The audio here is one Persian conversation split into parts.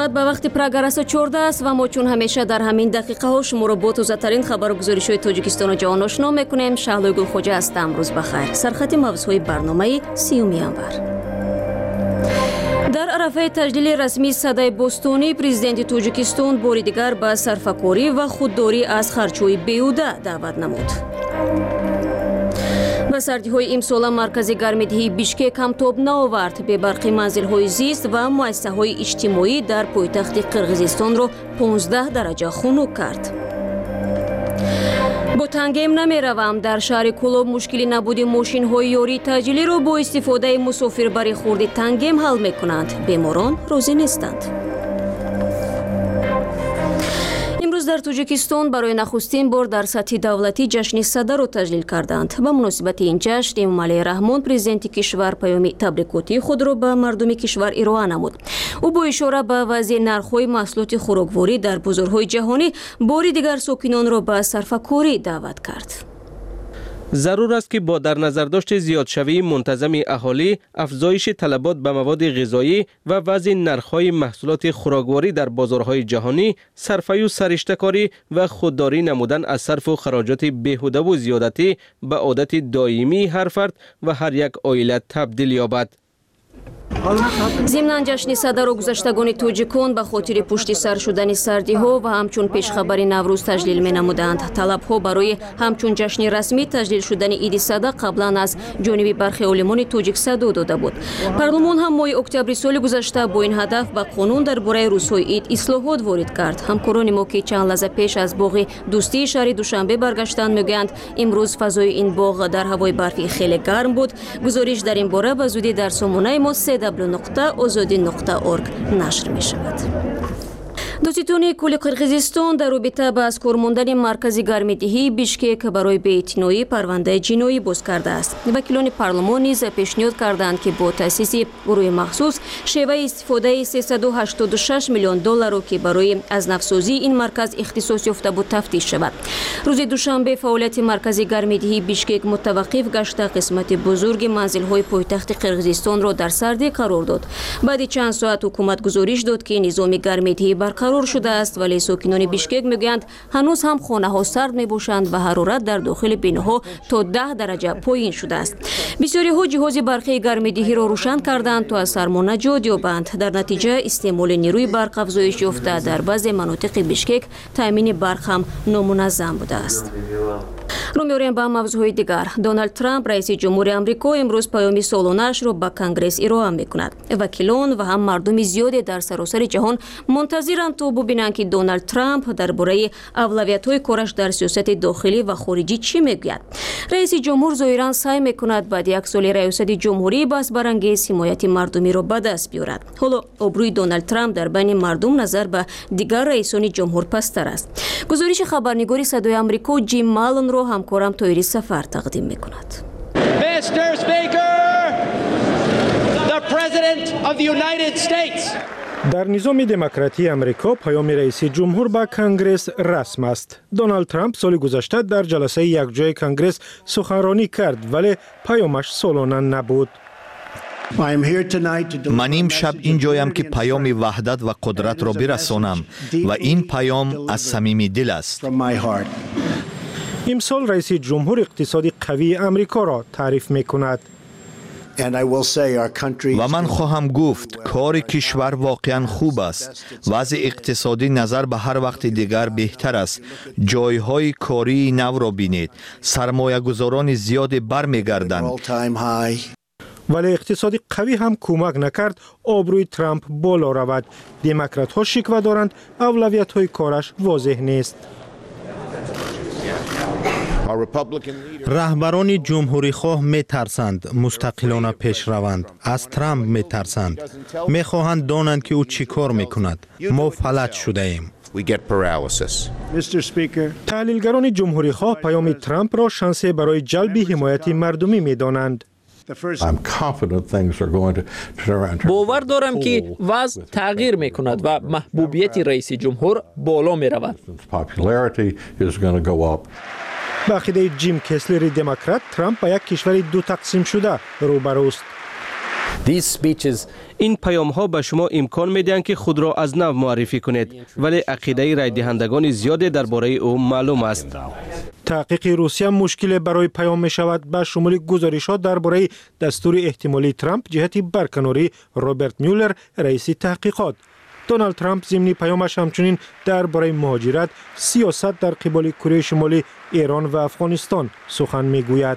соат ба вақти программа 14 است و ما چون همیشه در همین دقیقه ها شما رو با تازه‌ترین خبر و گزارش‌های تاجیکستان و جهان آشنا می‌کنیم. شهلا گلخوجه هستم. روز بخیر. سرخط موضوعی برنامه 30 ینور. در عرفه تجلیل رسمی صدای بوستونی پرزیدنت تاجیکستان بار دیگر به صرفه‌کاری و خودداری از خرچوی بیهوده دعوت نمود. با سردی‌های امسال مرکز گرمایدهی بیشکک هم تاب نآورد. به برخی منزل‌های زیست و مؤسسه‌های اجتماعی در پایتخت قرقیزستان را 15 درجه خنک کرد. با تنگیم نمی‌روم. در شهر کلاب مشکلی نبود ماشین‌های یاری تجلی را با استفاده مسافربری خورد تنگیم حل می‌کنند. بیماران راضی نیستند. امروز در تاجیکستان برای نخستین بار در سطح دولتی جشن صدا را تجلیل کردند. به مناسبت این جشن امام علیه رحمان پرزیدنت کشور پیام تبریکاتی خود را به مردم کشور ارائه نمود. او با اشاره به وضع نرخ‌های محصولات خوراکواری در بازارهای جهانی بار دیگر ساکنان را به صرفه‌کاری دعوت کرد. ضرور است که با در نظر داشت زیادشوی منتظم اهالی، افزایش طلبات به مواد غذایی و وضع نرخ‌های محصولات خوراکواری در بازارهای جهانی، صرفه و سرشته‌کاری و خودداری نمودن از صرف و خراجات بیهوده و زیادتی به عادت دائمی هر فرد و هر یک عائله تبدیل یابد. ضمن جشن صدا را گذشتگان تاجیکان به خاطر پشت سر شدن سردی ها و همچون پیشخبر نوروز تجلیل می نمودند. طلب ها برای همچون جشن رسمی تجلیل شدن عید صدا قبلا از جانب برخی علمان تاجیک صدا داده بود. پارلمان هم ماه اکتبر سال گذشته با این هدف به قانون درباره روزهای عید اصلاحات وارد کرد. همکاران ما که چند لحظه پیش از باغ دوستی شهر دوشنبه برگشتند میگویند امروز فضای این باغ در هوای برفی خیلی گرم بود. گزارش در این باره به زودی در سامانه ما www.azadi.org نشر می شود. دوستان کل قرقیزستان در رابطه با از کار ماندن مرکز گرمایدهی بیشکک برای بی‌اعتنایی پرونده جنایی باز کرده است. وکیلان پارلمان نیز پیشنهاد کردند که با تأسیس گروه مخصوص شیوه استفاده 386 میلیون دلار را که برای از نفسازی این مرکز اختصاص یافته بود تفتیش شود. روز دوشنبه فعالیت مرکز گرمایدهی بیشکک متوقف گشته قسمت بزرگ منزل‌های پایتخت قرقیزستان را در سردی قرار داد. بعد چند ساعت حکومت گزارش داد که نظام گرمایدهی برقرار شده است، ولی ساکنان بیشکک میگویند هنوز هم خانه ها سرد میباشند و حرارت در داخل بیناها تا 10 درجه پایین شده است. بسیاری ها جهاز برقی گرمایدهی را روشن کردند تا از سرما نجات یابند. در نتیجه استعمال نیروی برق افزایش یافته. در بعضی مناطق بیشکک تامین برق هم نامنظم بوده است. رو می‌آوریم به موضوع دیگر. دونالد ترامپ رئیس جمهور آمریکا امروز پیام سالانه‌اش را به کنگره ارائه می‌کند. وکیلان و هم مردم زیادی در سراسر جهان منتظرند تا ببینند که دونالد ترامپ درباره اولویت‌های کارش در سیاست داخلی و خارجی چی می‌گوید. رئیس جمهور ظاهراً سعی می‌کند بعد یک سال ریاست جمهوری بس برانگیز حمایت مردمی را به دست بیاورد. حالا ابروی دونالد ترامپ در بین مردم نظر به دیگر رئیسان جمهور پستر است. گزارش خبرنگار صدای آمریکا جیم مالن را همکارم تویری سفر تقدیم می‌کند. Mr. Speaker, the President of the United States. در نظام دموکراتی آمریکا پیام رئیس جمهور به کنگره رسم است. دونالد ترامپ سال گذشته در جلسه یکجای کنگره سخنرانی کرد ولی پیامش سالانه نبود. من امشب اینجایم که پیام وحدت و قدرت را برسانم و این پیام از صمیم دل است. امسال رئیس جمهور اقتصادی قوی آمریکا را تعریف می‌کند. و من خواهم گفت کار کشور واقعا خوب است. وضع اقتصادی نظر به هر وقت دیگر بهتر است. جایهای کاری نو را بینید. سرمایه گذاران زیاد برمیگردند. ولی اقتصادی قوی هم کمک نکرد آبروی ترامپ بالا رود. دموکرات ها شکوه دارند اولویت های کارش واضح نیست. رهبران جمهوری خواه می ترسند مستقلانه پیش روند. از ترامپ می ترسند. می خواهند دانند که او چی کار می کند. ما فلج شده ایم. تحلیلگران جمهوری خواه پیام ترامپ را شانسی برای جلب حمایت مردمی می دانند. باور دارم که وضع تغییر می کند و محبوبیت رئیس جمهور بالا می رود. به عقیده جیم کسلر دموکرات ترامپ به یک کشور دو تقسیم شده روبروست. این پیام ها به شما امکان میدهند که خود را از نو معرفی کنید، ولی عقیده رای دهندگان زیادی درباره او معلوم است. تحقیق روسیه مشکل برای پیام می شود به شمول گزارشات درباره دستور احتمالی ترامپ جهت برکناری رابرت میولر رئیس تحقیقات. دونالد ترامپ ضمن پیامش همچنین درباره مهاجرت، سیاست در قبال کره شمالی، ایران و افغانستان سخن می گوید.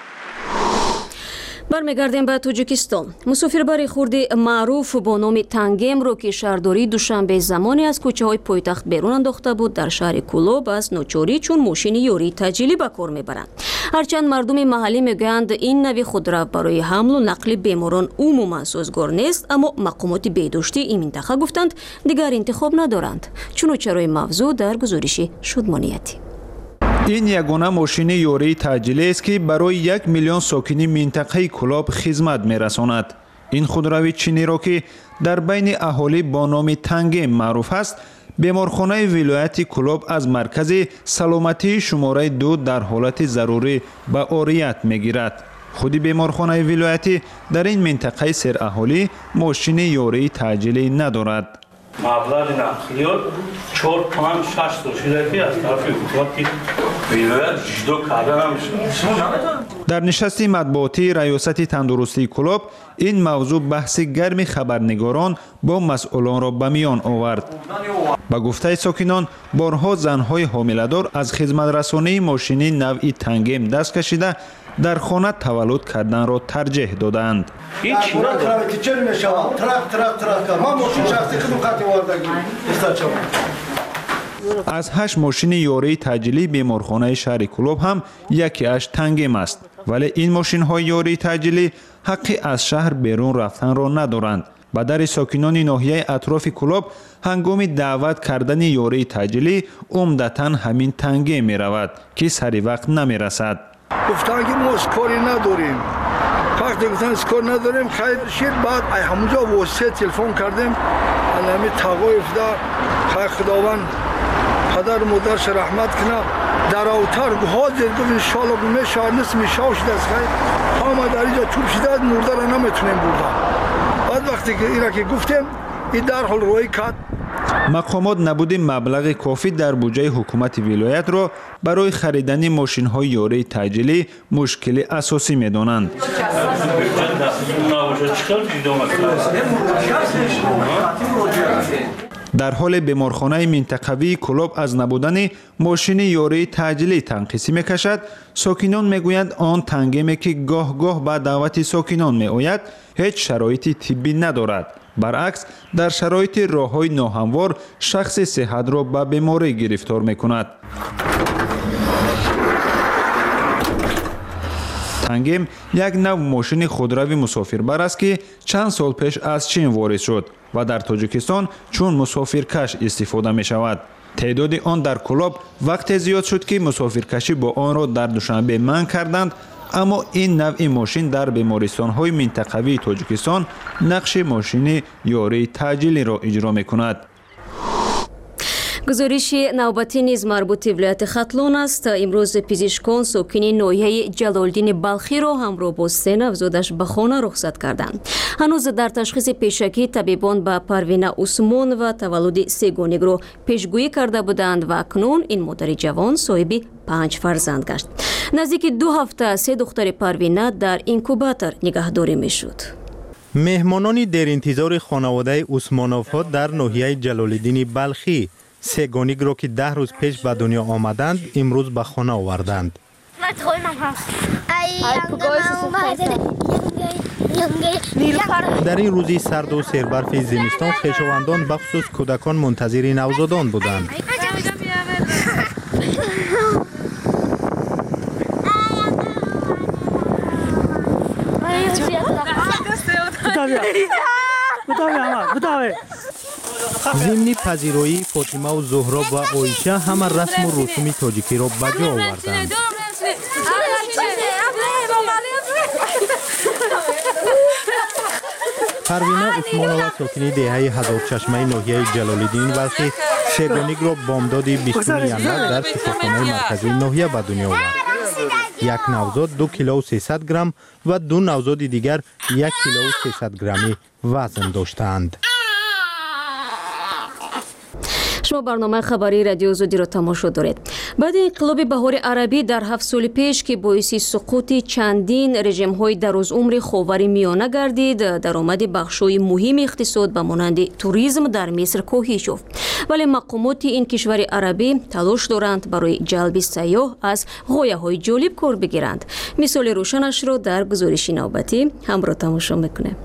برمیگردیم به تاجیکستان. مسافربر خردی معروف با نام تنگم رو که شهرداری دوشنبه زمانی از کوچه های پایتخت بیرون انداخته بود در شهر کولوب از ناچاری چون ماشین یوری تجلی به کار میبرند. هرچند مردم محلی میگویند این نوع خودرو برای حمل و نقل بیماران عموما سازگار نیست، اما مقامات بهداشتی این منطقه گفتند دیگر انتخاب ندارند. چنانچه موضوع در گزارش شادمانیتی. این یگانه ماشین یوری تعجیلی است که برای 1 میلیون ساکنی منطقه کولوب خدمت می‌رساند. این خودروی چینی را که در بین اهالی با نام تنگم معروف است، بیمارخانه ولایت کولوب از مرکز سلامتی شماره 2 در حالت ضروری به عاریت می‌گیرد. خودی بیمارخانه ولایتی در این منطقه سر اهالی ماشین یوری تعجیلی ندارد. مبلغ نقلیات 4 تومن 6 تا که از طرف حکومت ولایت جدو کرده نمیشه. در نشست مطبوعاتی ریاست تندرستی کولوب این موضوع بحث گرم خبرنگاران با مسئولان را به میان آورد. با گفته ساکنان بارها زنهای حامله‌دار از خدمت رسانی ماشینی نوعی تنگم دست کشیده در خانه تولد کردن را ترجیح دادند. از 8 ماشین یوری تعجیلی بیمارخانه شهر کولوب هم یکی اش تنگم است، ولی این ماشین های یوری تعجیلی حقی از شهر بیرون رفتن را ندارند. به در ساکنان ناحیه اطراف کولوب هنگام دعوت کردن یوری تعجیلی عمدتاً همین تنگم می رود که سری وقت نمی رسد. گفتن که ما اسکاری نداریم. وقتی گفتن اسکار نداریم خیر شد، بعد همونجا واسه تلفن کردیم علمی تقایف در خیر خداوند پدر مادرش رحمت کنه در اوتر حاضر گفت انشاءالله بمیشه شاید نصف میشاو شده است خیر همه در اینجا چوب شده مرده را نمیتونیم بردن. بعد وقتی که اینا که گفتیم این در حال روی کرد. مقامات نبود مبلغ کافی در بودجه حکومت ولایت را برای خریدن ماشین های یوری تعجیلی مشکل اساسی می دانند. در حال بیمارخانه منطقوی کولوب از نبودن ماشین یوری تعجیلی تنقیصی می کشد، ساکنان می گویند آن تنگمی که گاه گاه به دعوت ساکنان می آید هیچ شرایط طبی ندارد. برعکس در شرایط راه‌های ناهموار شخص صحت را به بیماری گرفتار می‌کند. تنگم یک نوع ماشین خودروی مسافربر است که چند سال پیش از چین وارد شد و در تاجیکستان چون مسافرکش استفاده می‌شود. تعداد آن در کولوب وقت زیاد شد که مسافرکشی با آن را در دوشنبه منع کردند، اما این نوع ماشین در بیمارستان‌های منطقوی تاجیکستان نقش ماشین یوری تعجیلی را اجرا می‌کند. گزارش نوبتی نیز مربوط به ولایت ختلون است. امروز پزشکان ساکن ناحیه جلالدین بلخی را همراه با 3 نوزادش به خانه رخصت کردند. هنوز در تشخیص پیشکی طبیبان به پروینه عثمان و تولد 3 گانگ را پیشگویی کرده بودند و اکنون این مادر جوان صاحب 5 فرزند گشت. نزدیک 2 هفته 3 دختر پروینه در اینکوباتور نگهداری میشد. مهمانان در انتظار خانواده عثمانوف در ناحیه جلالدین بلخی 3 گانگ را که 10 روز پیش به دنیا آمدند امروز به خانه آوردند. در این روزی سرد و سربرف زمستان خویشاوندان بخصوص کودکان منتظر نوزادان بودند. ضمن پذیرایی فاطمه و زهرا و عایشه همه رسم و رسوم تاجیکی را به جا آوردند. پروینه عثمانوف ساکن دهه هزار چشمه ناحیه جلالدین بلخی 3 گانگ را بامداد 20 یانور در شفاخانه مرکزی ناحیه به دنیا آورد. یک نوزاد 2 کیلو و 300 گرم و 2 نوزاد دیگر 1 کیلو و 300 گرمی وزن داشتند. شما برنامه خبری رادیو آزادی را تماشا دارید. بعد انقلاب بهار عربی در 7 سال پیش که باعث سقوط چندین رژیم‌های درازعمر خاور میانه گردید، درآمد بخش‌های مهم اقتصاد به مانند توریسم در مصر کاهش یافت. ولی مقامات این کشور عربی تلاش دارند برای جلب سیاح از غایه‌های جالب کار بگیرند. مثال روشنش را در گزارش نوبتی همراه تماشا می‌کنیم.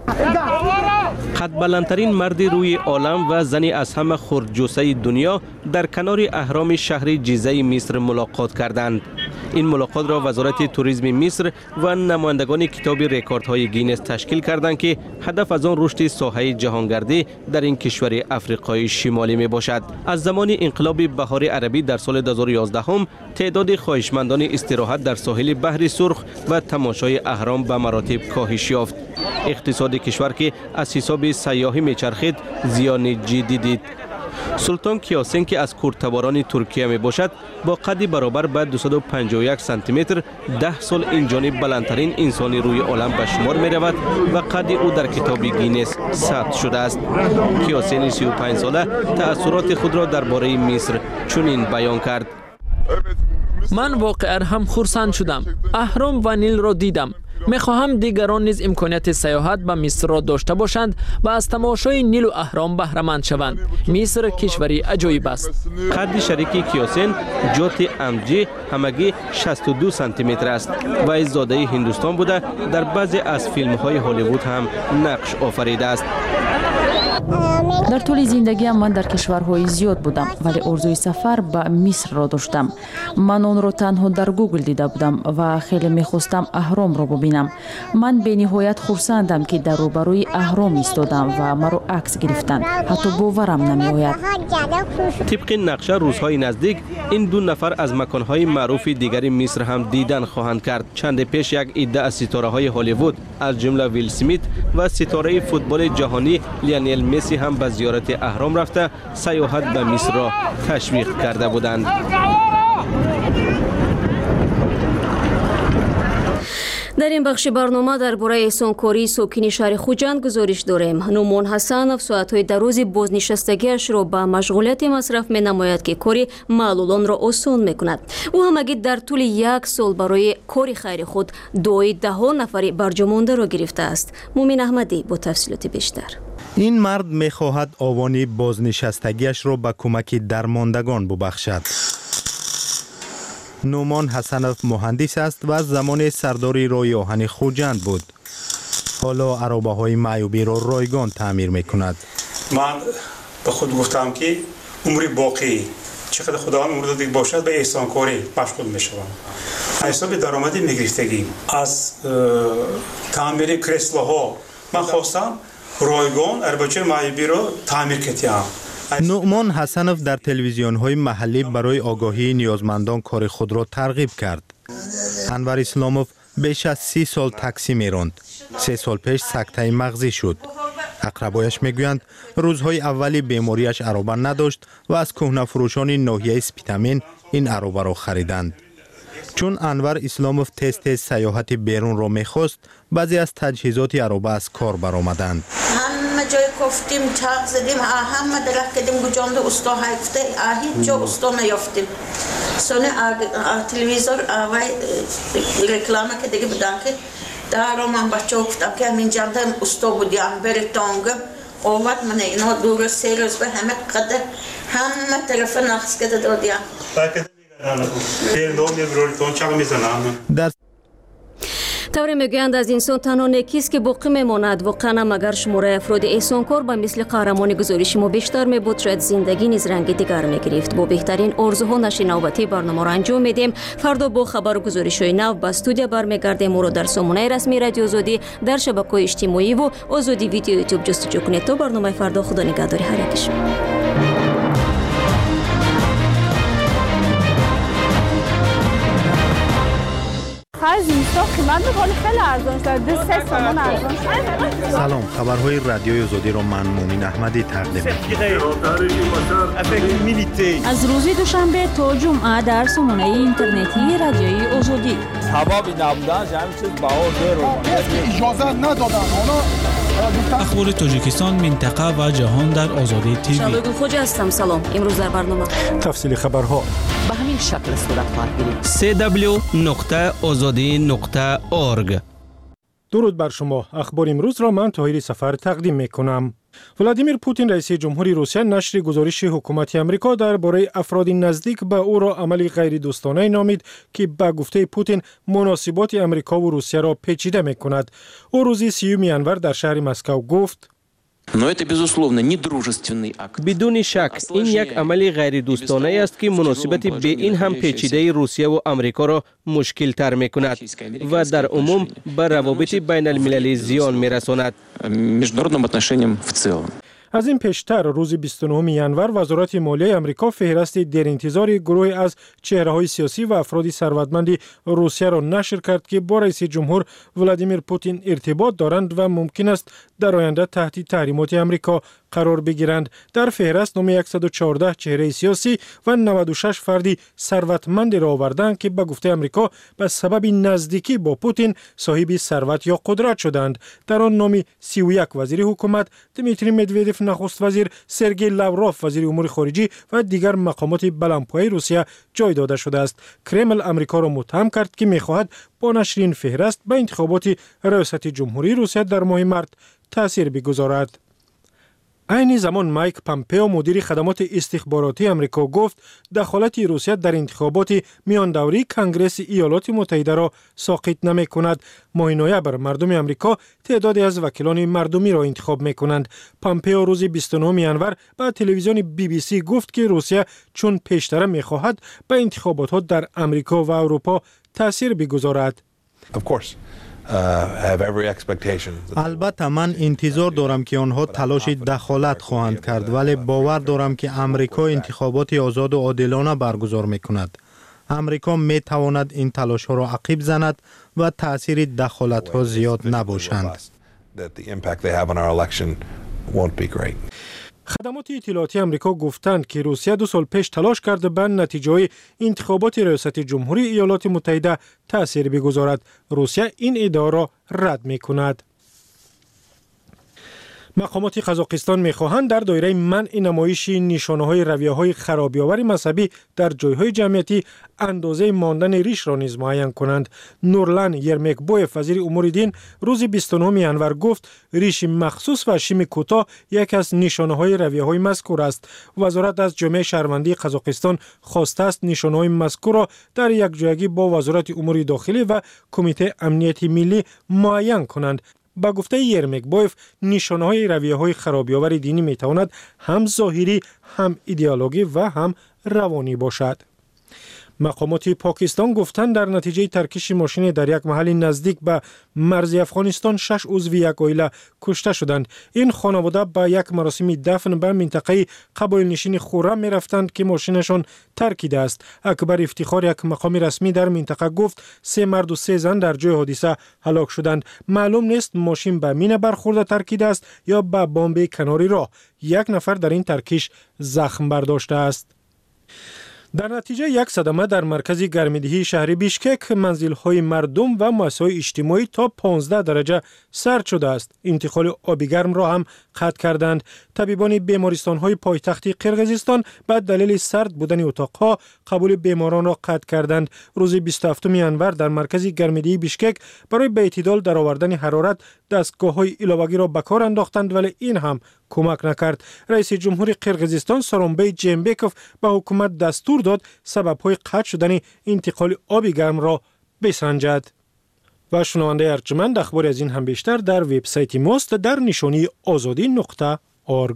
قد بلندترین مرد روی عالم و زنی از همه خردجوسه دنیا در کنار اهرام شهر جیزه مصر ملاقات کردند. این ملاقات را وزارت توریسم مصر و نمایندگان کتاب رکوردهای گینس تشکیل کردند که هدف از آن رشد ساحه جهانگردی در این کشور افریقای شمالی می باشد. از زمان انقلاب بهار عربی در سال 2011 هم تعداد خواهشمندان استراحت در ساحل بحر سرخ و تماشای اهرام به مراتب کاهش یافت. اقتصاد کشور که از حساب سیاحی میچرخید زیان جدی دید. سلطان کیاسین که از کردتباران ترکیه می باشد با قدی برابر به 251 سانتی متر 10 سال این جانب بلندترین انسانی روی عالم به شمار می رود و قد او در کتاب گینس ثبت شده است. کیاسین 35 ساله تأثیرات خود را درباره مصر چنین بیان کرد: من واقعا هم خرسند شدم. اهرام و نیل را دیدم. میخواهم دیگران نیز امکانیت سیاحت به مصر را داشته باشند و از تماشای نیل و اهرام بهره مند شوند. مصر کشوری عجایب است. قد شریک کیاسین جوت امجی همگی 62 سانتی متر است و از زاده هندوستان بوده در بعضی از فیلم های هالیوود هم نقش آفریده است. در طول زندگیم من در کشورهای زیاد بودم ولی آرزوی سفر به مصر را داشتم. من آن را تنها در گوگل دیده بودم و خیلی میخواستم اهرام را ببینم. من به نهایت خرسندم که در روبروی اهرام ایستادم و مرا عکس گرفتند. حتی باورم نمیآید. طبق نقشه روزهای نزدیک این دو نفر از مکانهای معروف دیگر مصر هم دیدن خواهند کرد. چند پیش یک عده از ستاره‌های هالیوود از جمله ویل اسمیت و ستاره فوتبال جهانی لیونل مسی هم به زیارت اهرام رفته سیاحت به مصر را تشویق کرده بودند. در این بخش برنامه درباره احسانکاری ساکن شهر خوجند گزارش داریم. نومان حسنов ساعت‌های دراز بازنشستگیش را به مشغولیت مصرف می‌نماید که کاری معلولان را آسان می‌کند. او همگی در طول 1 سال برای کاری خیر خود دعای 10 نفر برجامانده را گرفته است. مومن احمدی با تفصیلات بیشتر. این مرد می‌خواهد آوان بازنشستگیش را به کمک درماندگان ببخشد. نومان حسنов مهندس است و از زمان سرداری راه آهن خوجند بود. حالا عرابه‌های معیوبی را رایگان تعمیر می‌کند. من به خود گفتم که عمری باقی چقدر خداوند عمر داده باشد به احسانکاری مشغول می‌شوم. حساب درآمدی می‌گرفتگی از تعمیر کرسلاها من خواستم رایگان عربچه معیوبی را تعمیر کنم. نومان حسنов در تلویزیون‌های محلی برای آگاهی نیازمندان کار خود را ترغیب کرد. انور اسلاموف بیش از 30 سال تاکسی می‌راند. 3 سال پیش سکته مغزی شد. اقربایش میگویند روزهای اولی بیماریش عرابه نداشت و از کهنه فروشان ناحیه اسپیتامین این عرابه را خریدند. چون انور اسلاموف تست سیاحت بیرون را می‌خواست، بعضی از تجهیزات عرابه از کار برآمدند. همه جای گفتیم چاق زدیم، همه درخت کردیم گوجاند استا هفته، هیچ جا استا نیافتیم. سونه تلویزیون آوای رکلامه که دیگه بدن که دارو من بچه گفتم که همین جانده استا بودیم بری تانگم آمد من اینا دور 3 روز به همه قدر همه طرف نقص کده دادیم. طوری میگویند از انسان تنها نیکیست که باقی میماند. واقعا مگر شماره افراد احسانکار به مثل قهرمان گزارش ما بیشتر میبود، شاید زندگی نیز رنگ دیگر میگرفت. با بهترین آرزوها نشر نوبتی برنامه را انجام میدیم. فردا با خبر و گزارش‌های نو به استودیو برمیگردیم. ما را در سامانه رسمی رادیو آزادی در شبکه‌های اجتماعی و آزادی ویدیو یوتیوب جستجو کنید تا برنامه فردا. خدا نگهدار هر یکشون. خرج اینستا قیمت ولی خیلی ارزان شده 3 تومان ارزان شده. سلام، خبرهای رادیوی آزادی را من مومن احمدی تقدیم می‌کنم. از روز دوشنبه تا جمعه در سامانه اینترنتی رادیوی آزادی. حبابی نبودن همین چیز بها اجازه ندادن. اخبار تاجیکستان، منطقه و جهان در آزادی تیوی. شادو خوجا هستم. سلام. امروز در برنامه تفصیل خبرها به همین شکل صورت خواهد گرفت. www.azadi.org. درود بر شما. اخبار امروز را من طاهری سفر تقدیم میکنم. ولادیمیر پوتین رئیس جمهوری روسیه نشر گزارش حکومت آمریکا درباره افراد نزدیک به او را عملی غیر دوستانه نامید که به گفته پوتین مناسبات آمریکا و روسیه را پیچیده میکند. او روز 30 انور در شهر مسکو گفت: بدون شک این یک عمل غیر دوستانه است که مناسبت به این هم پیچیده روسیه و آمریکا را مشکل تر می کند و در عموم به روابط بین المللی زیان می رساند. از این پیشتر روز 29 انور وزارت مالیه آمریکا فهرست در انتظار گروهی از چهره‌های سیاسی و افراد ثروتمند روسیه را نشر کرد که با رئیس جمهور ولادیمیر پوتین ارتباط دارند و ممکن است در آینده تحت تحریمات آمریکا قرار بگیرند. در فهرست نام 114 چهره سیاسی و 96 فردی ثروتمند را آوردند که به گفته آمریکا به سبب نزدیکی با پوتین صاحب ثروت یا قدرت شدند. در آن نام 31 وزیر حکومت، دمیتری مدودف نخست وزیر، سرگئی لاوروف وزیر امور خارجه و دیگر مقامات بلندپایه روسیه جای داده شده است. کرمل آمریکا را متهم کرد که می‌خواهد با نشر این فهرست به انتخابات ریاست جمهوری روسیه در ماه مارس تاثیر بگذارد. عین زمان مایک پامپئو مدیر خدمات استخباراتی آمریکا گفت دخالت روسیه در انتخابات میان دوری کنگره ایالات متحده را ساقط نمی کند. ماه نوامبر مردم آمریکا تعدادی از وکیلان مردمی را انتخاب می کنند. پامپئو روز 29 انور به تلویزیون BBC گفت که روسیه چون پیشتر می خواهد به انتخابات در آمریکا و اروپا تاثیر بگذارد. البته من انتظار دارم که آنها تلاش دخالت خواهند کرد، ولی باور دارم که آمریکا انتخابات آزاد و عادلانه برگزار می‌کند. آمریکا می‌تواند این تلاش ها را عقب زند و تأثیر دخالت ها زیاد نباشند. خدمات اطلاعاتی آمریکا گفتند که روسیه 2 سال پیش تلاش کرده به نتیجه انتخابات ریاست جمهوری ایالات متحده تأثیر بگذارد. روسیه این ادعا را رد می‌کند. مقامات قزاقستان می‌خواهند در دایره منع نمایش نشانه‌های رویه‌های خرابی‌آور مذهبی در جای‌های جمعیتی اندازه ماندن ریش را نیز معین کنند. نورلان یرمکبویف وزیر امور دین روز 29 انور گفت ریش مخصوص و شیم کوتاه یکی از نشانه‌های رویه‌های مذکور است. وزارت از جامعه شهروندی قزاقستان خواسته است نشانه‌های مذکور را در یکجایگی با وزارت امور داخلی و کمیته امنیت ملی معین کنند. با گفته یرمکبویف نشانه‌های رویه‌های خرابی‌آور دینی می‌تواند هم ظاهری، هم ایدئولوژی و هم روانی باشد. مقامات پاکستان گفتند در نتیجه ترکش ماشین در یک محل نزدیک به مرز افغانستان 6 عضو یک عائله کشته شدند. این خانواده به یک مراسم دفن به منطقه قبایل نشین خورم می رفتند که ماشینشان ترکیده است. اکبر افتخار یک مقام رسمی در منطقه گفت 3 مرد و 3 زن در جای حادثه هلاک شدند. معلوم نیست ماشین به مینه برخورده ترکیده است یا به بمب کناری راه. 1 نفر در این ترکش زخم برداشته است. در نتیجه یک صدمه در مرکز گرمایدهی شهر بیشکک منزل‌های مردم و مؤسسه‌های اجتماعی تا 15 درجه سرد شده است. انتقال آب گرم را هم قطع کردند. طبیبان بیمارستان‌های پایتخت قرقیزستان به دلیل سرد بودن اتاق‌ها قبول بیماران را قطع کردند. روز 27 انور در مرکز گرمایدهی بیشکک برای به اعتدال در آوردن حرارت دستگاه‌های علاوه‌ای را به کار انداختند ولی این هم کمک نکرد. رئیس جمهور قرقیزستان سورونبای جینبکوف به حکومت دستور داد سبب‌های قطع شدن انتقال آب گرم را بسنجد. و شنونده ارجمند اخبار از این هم بیشتر در وبسایت ماست در نشانی azadi.org.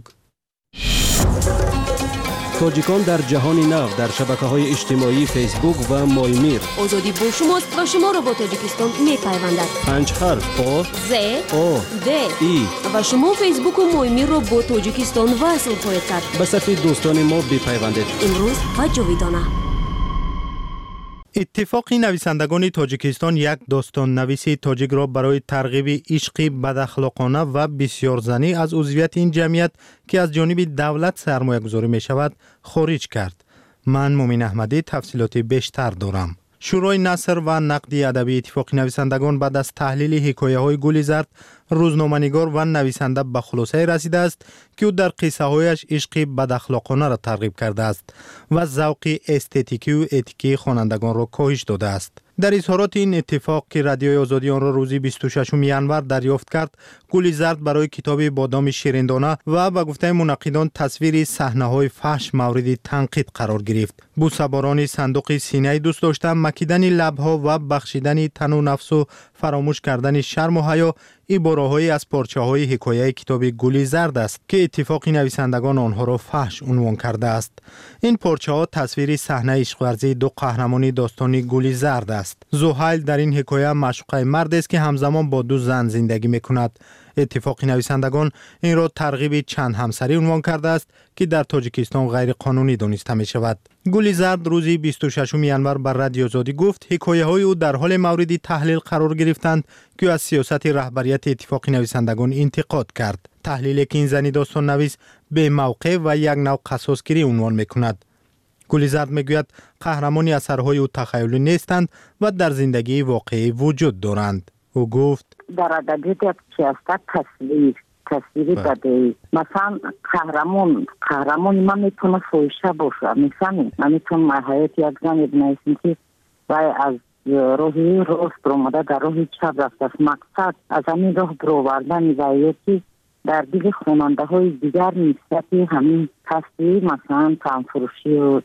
تاجیکان در جهان نو در شبکه‌های اجتماعی فیسبوک و مایمیر. آزادی با شماست و شما را با تاجیکستان می‌پیوندد. 5 حرف آ ز او د ای و شما فیسبوک و مایمیر را با تاجیکستان وصل خواهید کرد. به صفحه دوستان ما بپیوندید. امروز و جاویدانه. اتفاق نویسندگان تاجیکستان یک داستان نویسی تاجیک را برای ترغیب عشق بداخلاقانه و بسیار زنی از عضویت این جمعیت که از جانب دولت سرمایه گذاری می شود خارج کرد. من مومن احمدی تفصیلات بیشتر دارم. شورای نثر و نقد ادبی اتفاق نویسندگان بعد از تحلیل حکایه‌های گل زرد روزنامه‌نگار و نویسنده به خلاصه رسیده است که او در قصه‌هایش عشق بداخلاقانه را ترغیب کرده است و ذوق استتیکی و اتیکی خوانندگان را کاهش داده است. در اظهارات این اتفاق که رادیوی آزادی آن را روز 26 ینور دریافت کرد، گل زرد برای کتاب بادام شیرندانه و به گفته منقدان تصویر صحنه‌های فحش مورد تنقید قرار گرفت. بوسباران صندوق سینه دوست داشتن، مکیدن لب‌ها و بخشیدن تن و نفس و فراموش کردن شرم و حیا عباره‌های از پارچه‌های حکایه کتاب گل زرد است که اتفاق نویسندگان آنها را فحش عنوان کرده است. این پارچه‌ها تصویر صحنه عشق ورزی دو قهرمان داستانی گل زرد است. زحیل در این حکایه معشوقه مرد است که همزمان با دو زن زندگی می‌کند. اتفاق نویسندگان این را ترغیب چند همسری عنوان کرده است که در تاجیکستان غیر قانونی دانسته می شود. گل زرد روز 26 ینور بر رادیو آزادی گفت حکایه های او در حال مورد تحلیل قرار گرفتند که از سیاست رهبریت اتفاق نویسندگان انتقاد کرد. تحلیلی که این زنی داستان نویس به موقع و یک نوع قصاصگیری عنوان می کند. گل زرد می گوید قهرمان اثرهای او تخیلی نیستند و در زندگی واقعی وجود دارند. او گفت در ادبیات چی است تصویری بده. مثلا قهرمان من میتونه فوشه باشه. مثلا من میتونم حیات یک زن بنویسم که وای از راهی راست اومده در راه چپ رفته. مقصد از همین راه برآوردن وضعیتی در دل خواننده های دیگر نسبت همین تصویر مثلا تنفروشی و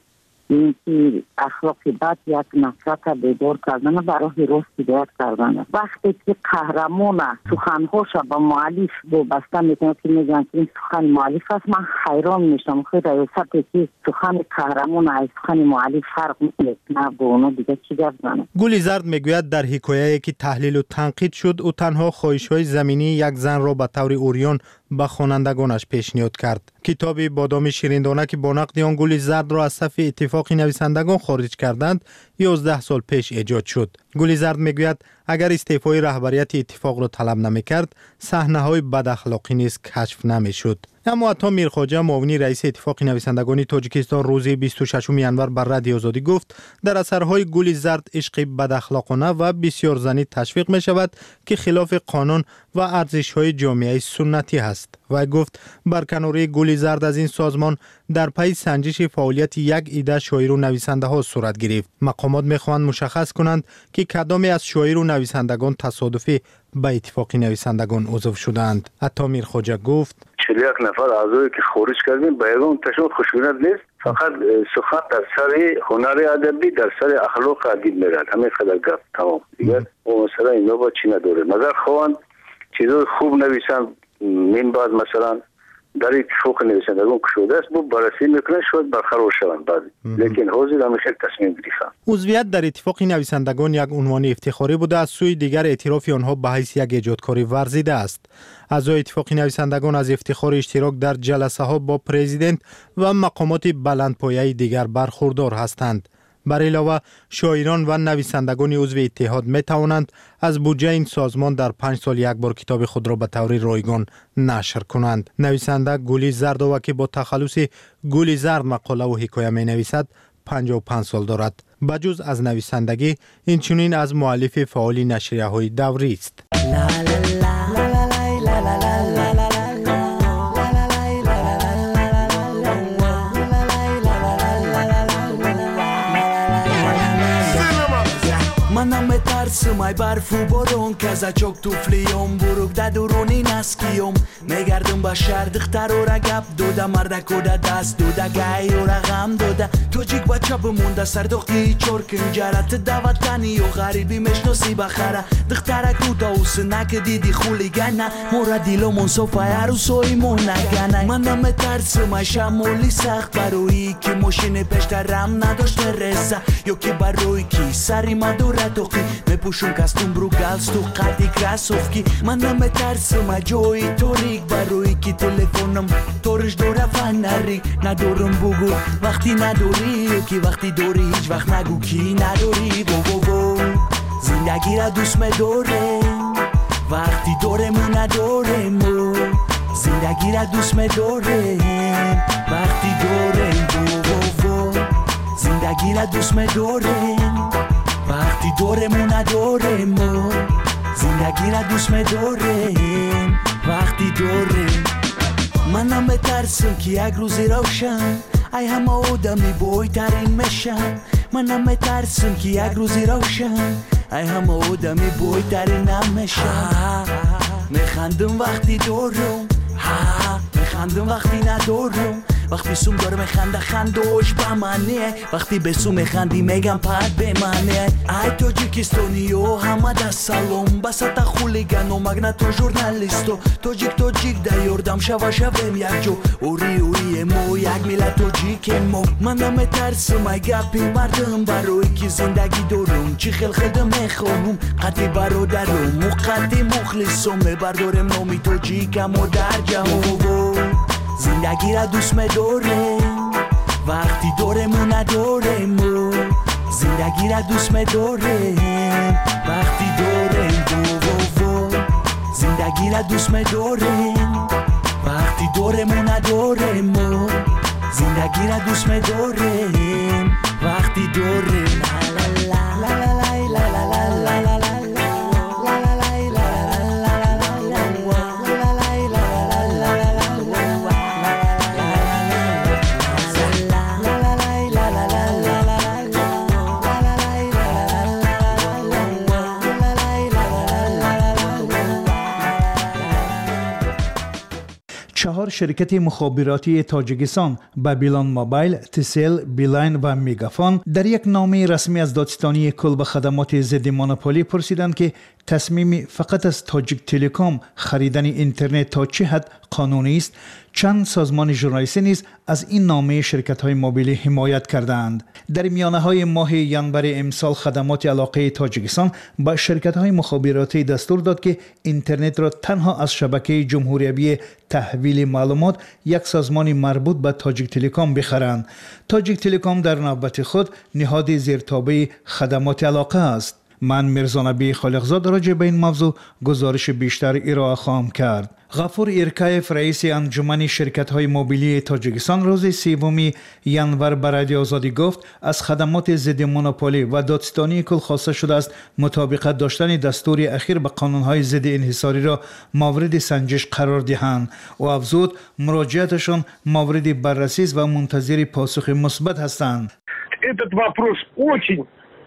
اینکه اخلاق بد یک نفرت بیدار کردن برای راست هدایت کردن. وقتی که قهرمان سخنهاش با مؤلف وابسته میکنه که میگن که این سخن مؤلف است، من حیران میشم خود ریاستی که سخن قهرمان از سخن مؤلف فرق میکنه با اونو دیگه چی گفت زنه. گل زرد میگوید در حکایه‌ای که تحلیل و تنقید شد او تنها خواهش‌های زمینی یک زن را به طور اوریان به خوانندگانش پیشنهاد کرد. کتاب بادام شیرندانه که با نقد آن گل زرد را از صف اتفاق نویسندگان خارج کردند 11 سال پیش ایجاد شد. گل زرد میگوید اگر استعفای رهبریت اتفاق را طلب نمیکرد صحنه‌های بد اخلاقی نیز کشف نمیشد. اما عطا میرخواجه معاون رئیس اتفاق نویسندگان تاجیکستان روز 26 ینور بر رادیو آزادی گفت در اثرهای گل زرد عشق بد اخلاقانه و بسیار زنی تشویق می شود که خلاف قانون و ارزش‌های جامعه سنتی است. و گفت برکناری گل زرد از این سازمان در پی سنجش فعالیت یک عده شاعر و نویسنده ها صورت گرفت. مقامات می‌خواهند مشخص کنند که کدامی از شاعر و نویسندگان تصادفی به اتفاق نویسندگان عضو شدند. عطا میرخواجه گفت 41 نفر اعضایی که خارج کردیم بیگم تشون خشونت نیست، فقط سخن در سر هنر ادبی در سر اخلاق ادبی میرد. همین خدای گفت تمام دیگر او مثلا اینا با چی نداره. نظر خوان چیزای خوب نویسن من بعد مثلا در اتفاق نویسندگان کشوده است با بررسی میکنن شاید برقرار شوند بعد لیکن حاضر همیشه تصمیم گرفتن. عضویت در اتفاق نویسندگان یک عنوان افتخاری بوده، از سوی دیگر اعتراف آنها به حیث یک ایجادکاری ورزیده است. اعضای اتفاق نویسندگان از افتخار اشتراک در جلسه ها با پرزیدنت و مقامات بلندپایه دیگر برخوردار هستند. بر علاوه شاعران و نویسندگان عضو اتحاد می توانند از بودجه این سازمان در 5 سال یک بار کتاب خود را به طور رایگان نشر کنند. نویسنده گل زردآور که با تخلص گل زرد مقاله و حکایه می نویسد 55 سال دارد. بجز از نویسندگی این چنین از مؤلف فعال نشریه های دوری است. Sumai barfu boron kaza çok tufliyom buruk da duruni naskiyom megardım başardık tarora gap doda marda koda dast doda gay ora gam doda tojik bachapımunda sardoqi chorkin jarat davatani yo garibi meshnosi bakhara dixtara kuda usnak didi khuligana moradilomon sofaya rusoy monagana manam tarsumai shamoli sakht baroyi ki moshine peshtaram nadoshte reza yo ki baroyi ki sari madura toqi بپوشون کاستوم برو گالستو قدی کراسوفکی من نمیترسم جای توریک برای کی تلفنم تورش دوره فنری ندارم بگو وقتی نداری کی وقتی داری هیچ وقت نگو کی نداری بو زندگی را دوست می‌دارم وقتی دورمون ندارم زندگی را دوست می‌دارم وقتی دورم بو زندگی را دوست می‌دارم وقتی دورمون ندارم زندگی را دوست می‌دارم وقتی دورم منم بترسم که یک روزی روشن ای همه آدمی بایترین میشن منم بترسم که یک روزی روشن ای همه آدمی بایترین نمیشن میخندم وقتی دارم میخندم وقتی ندارم وقتی سوم داره میخنده خندوش به منه وقتی به سوم میخندی میگم پد به منه ای تاجیکستانی و همه دا سلام بساتا خولیگان و مگناتو ژورنالیستو تاجیک دا یردم شویم یک جو اوری مو یک میلت تاجیک مو من نمیترسم ای گپی مردم برای که زندگی دارم چی خلخده میخوام قطعی برادرم و قطعی مخلصم میبردارم نامی تاجیکم و در جهان زندگی را دوست می‌دارم وقتی دورمون ندارم زندگی را دوست می‌دارم وقتی دورم زندگی را دوست می‌دارم وقتی دورمون ندارم زندگی را دوست می‌دارم وقتی دورم چهار شرکت مخابراتی تاجیکستان بابیلون موبایل، تسل، بیلاین و میگافون در یک نامه رسمی از دادستانی کل خدمات ضد مونوپولی پرسیدند که تصمیم فقط از تاجیک تلکام خریدن اینترنت تا چه حد قانونی است. چند سازمان ژورنالیستی نیز از این نامه شرکت‌های موبیلی حمایت کردند. در میانه‌های ماه ژانویه امسال خدمات علاقه تاجیکستان با شرکت‌های مخابراتی دستور داد که اینترنت را تنها از شبکه جمهوری تحویل معلومات یک سازمان مربوط به تاجیک تلکام بخرند. تاجیک تلکام در نوبت خود نهاد زیرتابع خدمات علاقه است. من میرزا نبی خالقزاد راجع به این موضوع گزارش بیشتر ارائه خواهم کرد. غفور ایرکایف رئیس انجمن شرکت‌های موبیلی تاجیکستان روز 3 ژانویه به رادیو آزادی گفت از خدمات ضد مونوپولی و دادستانی کل خواسته شده است مطابقت داشتن دستور اخیر به قانون‌های ضد انحصاری را مورد سنجش قرار دهند و افزود مراجعتشان مورد بررسی و منتظر پاسخ مثبت هستند. Этот вопрос очень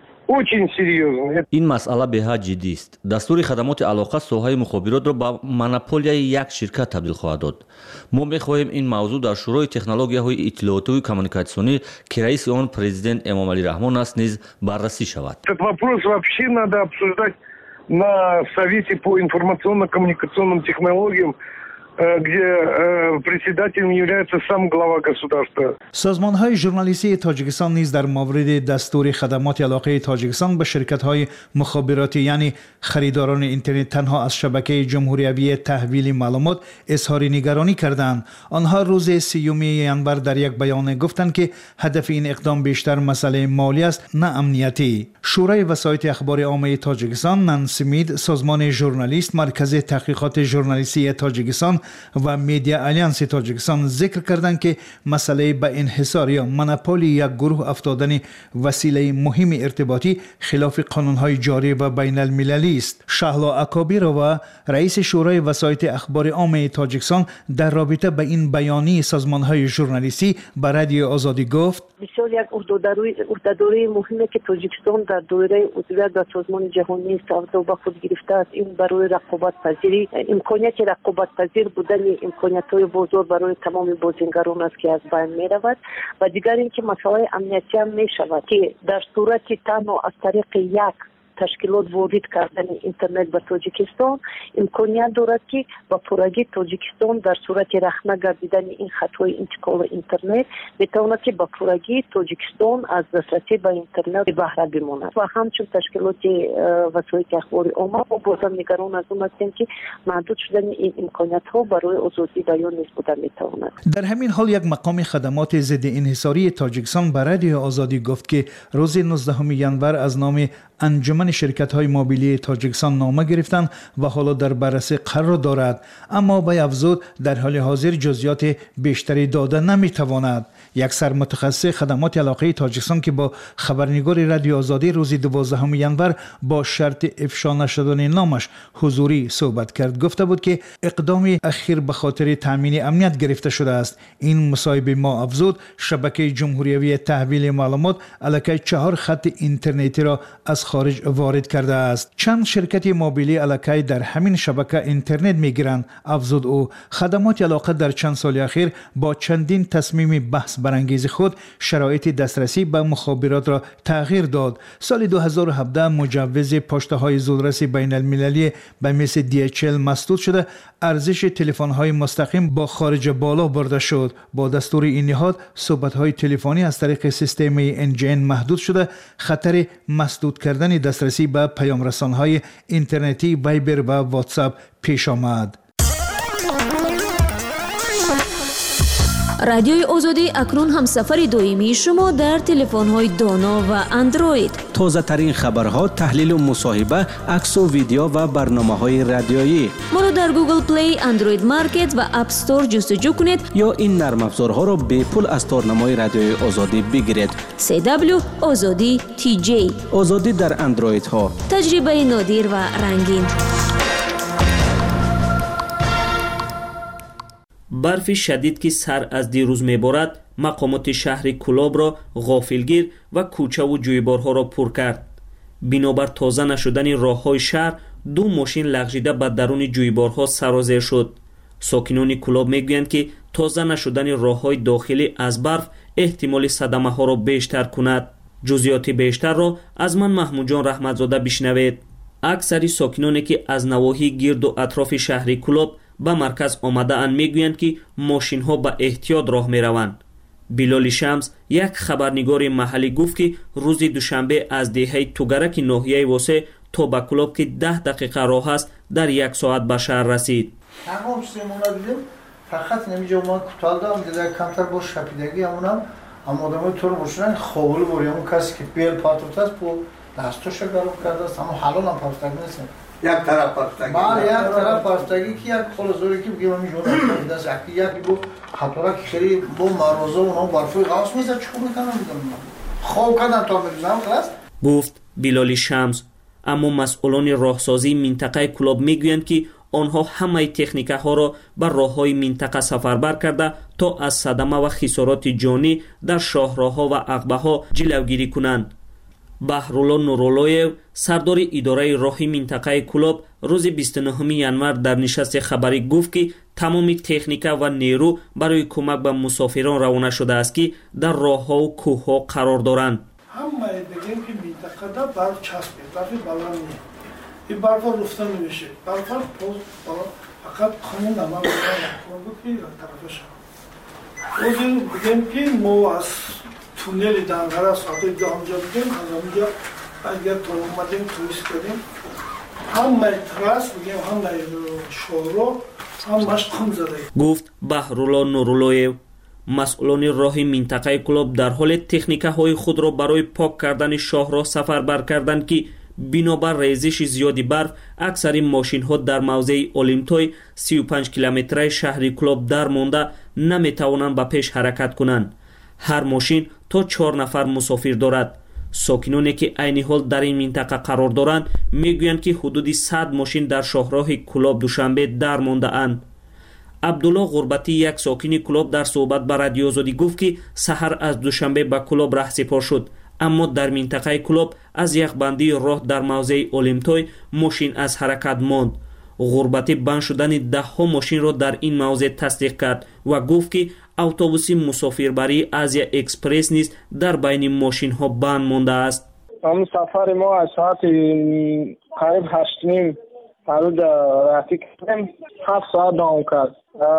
серьезный. این مسئله بها جدی است. دستور خدمات علاقه ساحه مخابرات را به مونوپولی یک شرکت تبدیل خواهد داد. ما می‌خواهیم این موضوع در شورای تکنولوژی‌های اطلاعاتی و کمیونیکاسیونی که رئیس آن پرزیدنت امام علی رحمان است نیز بررسی شود. Этот вопрос вообще надо обсуждать на совете по информационно-коммуникационным технологиям, где председателем является сам глава государства. سازمان‌های ژورنالیستی تاجیکستان نیز در مورد دستور خدمات علاقه تاجیکستان به شرکت‌های مخابراتی یعنی خریداران اینترنت تنها از شبکه جمهوری تحویل معلومات اظهار نگرانی کردند. آنها روز 3 ژانویه در یک بیان گفتند که هدف این اقدام بیشتر مسئله مالی است نه امنیتی. شورای وسایط اخبار عامه تاجیکستان نانسمید سازمان ژورنالیست مرکز تحقیقات ژورنالیستی تاجیکستان و میدیا آلیانس تاجیکستان ذکر کردند که مسئله به انحصار یا مونوپولی یک گروه افتادن وسیله مهم ارتباطی خلاف قانون‌های جاری و بین المللی است. شهلا اکابیرova رئیس شورای وسایط اخبار عامه تاجیکستان در رابطه به این بیانیه سازمان‌های ژورنالیستی به رادیو آزادی گفت: بسیار یک عهده‌داری مهمه که تاجیکستان در دوره عضویت در سازمان جهانی استعداد به خود گرفته است. این برای رقابت پذیری امکانیت رقابت پذیر بودن امکانیت‌های بزرگ برای تمام بازیگران است که از بین می‌رود و دیگر اینکه مسائل امنیتی هم می‌شود که در صورت تنها از طریق یک تشکیلات وارد کردن اینترنت به تاجیکستان امکانیت دارد که با پورگی تاجیکستان در صورت رخ نگردیدن این خطای انتقال اینترنت میتواند که با پورگی تاجیکستان از دسترسی به اینترنت بهره بماند و همچون تشکیلات وسایل اخباری عامه و بازم نگران از اون هستیم که محدود شدن این امکانیت ها برای آزادی بیان نیز بوده میتواند. در همین حال یک مقام خدمات ضد انحصاری تاجیکستان به رادیو آزادی گفت که روز 19 ینور از نام انجمن شرکت‌های موبیلی تاجیکستان نامه گرفتند و حالا در بررسی قرار دارد، اما با افزود در حال حاضر جزئیات بیشتری داده نمی‌تواند. یک سرمتخصص خدمات علاقه تاجیکستان که با خبرنگار رادیو آزادی روز 12 ینور با شرط افشا نشدن نامش حضوری صحبت کرد گفته بود که اقدام اخیر به خاطر تامین امنیت گرفته شده است. این مصاحبه ما افزود شبکه جمهوری تحویل معلومات الکی 4 خط اینترنتی را از خارج وارد کرده است. چند شرکت موبیلی الکی در همین شبکه اینترنت میگیرند. افزود او خدمات علاقه در چند سال اخیر با چندین تصمیم بحث برانگیز خود شرایط دسترسی به مخابرات را تغییر داد. سال 2017 مجوز پشته‌های زودرس بین المللی به مثل DHL مسدود شده، ارزش تلفن‌های مستقیم با خارج بالا برده شد. با دستور این نهاد صحبت‌های تلفنی از طریق سیستم NGN محدود شده، خطر مسدود کردن دسترسی به پیام‌رسان‌های اینترنتی وایبر و واتساپ پیش آمد. رادیوی آزادی اکنون هم سفر دائمی شما در تلفن‌های دانا و اندروید. تازه ترین خبرها، تحلیل و مصاحبه، عکس و ویدیو و برنامه‌های رادیویی. ما را در گوگل پلی، اندروید مارکت و اپ استور جستجو کنید یا این نرم افزارها را به پول از تارنمای رادیوی آزادی بگیرید. CW آزادی TJ. آزادی در اندروید ها. تجربه نادر و رنگین. برف شدید که سر از دیروز میبارد مقامات شهر کلاب را غافلگیر و کوچه و جویبارها را پر کرد. بنابر تازه نشدن راههای شهر 2 ماشین لغزیده به درون جویبارها سرازیر شد. ساکنان کلاب میگویند که تازه نشدن راههای داخلی از برف احتمال صدمه ها را بیشتر کند. جزئیات بیشتر را از من محمود جان رحمتزاده بشنوید. اکثر ساکنانی که از نواحی گرد و اطراف شهر کلاب به مرکز آمده اند میگویند که ماشین ها به احتیاط راه می روند. بلال شمس یک خبرنگار محلی گفت که روز دوشنبه از دهه توگرک ناحیه واسه تا به کلاب که 10 دقیقه راه است در 1 ساعت به شهر رسید. تمام چیزمون دیدیم، فقط نمیجا ما کوتاه دارم دیگه کمتر با شپیدگی همونم اما آدمای طور باشن خوول بریم کسی که بیل پاتوت است پو دستش گرم کرده است اما حالا هم پاستگی نیست. یک طرف پاستگی. ما یک طرف پاستگی که یک خل زوری که بگیم میجونه دست یک بو خطر که خیلی بو مروزه اونها برفی غاص میشه چیکار میکنم میدونم. خوب کردن تا میگم خلاص. گفت بلال شمس. اما مسئولان راهسازی منطقه کلاب میگویند که آنها همه تکنیک ها را بر راههای منطقه سفربر کرده تا از صدمه و خسارات جانی در شاهراه‌ها و عقبه ها جلوگیری کنند. بهرالله نوراللهیو سردار اداره راهی منطقه کلاب روز 29 ینور در نشست خبری گفت که تمام تکنیک و نیرو برای کمک به مسافران روانه شده است که در راه‌ها و کوه‌ها قرار دارند. همه دیگه که منطقه دا برف چسبه، برف بلند نیست. این برف رفته نمیشه. برف پوست بالا فقط خانه نما میکنه که طرفش. روزی بگیم که ما از تونل دنگره ساعت اینجا بگیم از اونجا اگر تو اومدیم توریست کردیم همه تراس بگیم همه شورو همش خم زده. گفت بهرالله نوراللهیو. مسئولان راهی منطقه کلاب در حال تکنیک های خود را برای پاک کردن شاهراه سفربر کردند که بنابر ریزش زیادی برف اکثر ماشین ها در موضع اولیمتوی 35 کیلومتری شهر کلاب در مانده نمی توانند به پیش حرکت کنند. هر ماشین تا 4 نفر مسافر دارد. ساکنانی که عین حال در این منطقه قرار دارند میگویند که حدود 100 ماشین در شاهراه کلاب دوشنبه در مانده اند. عبدالله غربتی یک ساکن کلاب در صحبت با رادیو آزادی گفت که سحر از دوشنبه به کلاب رهسپار شد، اما در منطقه کلاب از یک بندی راه در موضع اولیمتوی ماشین از حرکت ماند. غربتی بند شدن 10 ماشین را در این موضع تصدیق کرد و گفت که اتوبوس مسافربری آزیا اکسپرس نیز در بین ماشین ها بند مانده است. همون سفر ما از ساعت قریب 8:30 هرو رفتی کردیم 7 ساعت دوام کرد.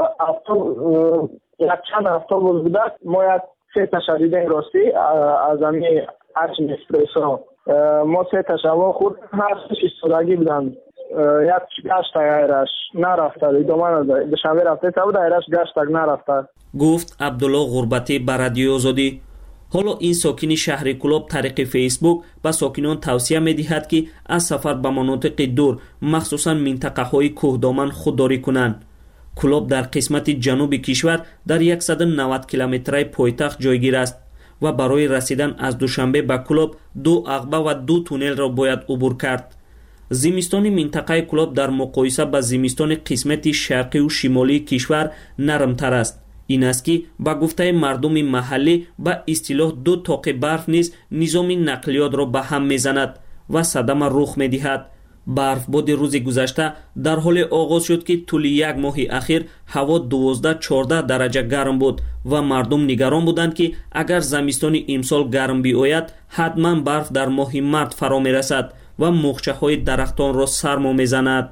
یک چند اتوبوس بوده ما یک 3 تا شدیدیم راستی از همین ارچ اسپرسو ما 3 تا شما خود هر ایستادگی بودن یک گشت ایرش نرفته ادامه نداره دوشنبه رفته تا بود ایرش گشت نرفته. گفت عبدالله غربتی بر رادیو آزادی. حالا این ساکن شهر کلوب طریق فیسبوک به ساکنان توصیه می‌دهد که از سفر به مناطق دور مخصوصا منطقه‌های کوهدامن خودداری کنند. کلوب در قسمت جنوب کشور در 190 کیلومتری پایتخت جایگیر است و برای رسیدن از دوشنبه به کلوب 2 عقبه و 2 تونل را باید عبور کرد. زمستان منطقه کلوب در مقایسه با زمستان قسمت شرقی و شمالی کشور نرمتر است. این است که با گفته مردم محلی با اصطلاح 2 طاق برف نیز نظام نقلیات را به هم میزند و صدمه رخ میدهد. برفباد روز گذشته در حال آغاز شد که طول یک ماه اخیر هوا 12-14 درجه گرم بود و مردم نگران بودند که اگر زمستان امسال گرم بیاید حتما برف در ماه مارس فرا میرسد و مورچه های درختان را سرما میزند.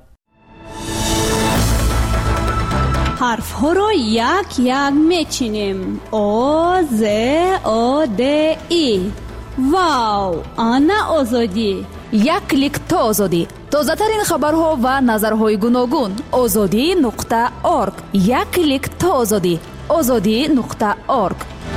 حرف ها را یک یک میچینیم. آ ز آ د ای. واو، آنا آزادی. یک کلیک تا آزادی. تازه ترین خبرها و نظرهای گوناگون. azadi.org. یک کلیک تا آزادی. azadi.org.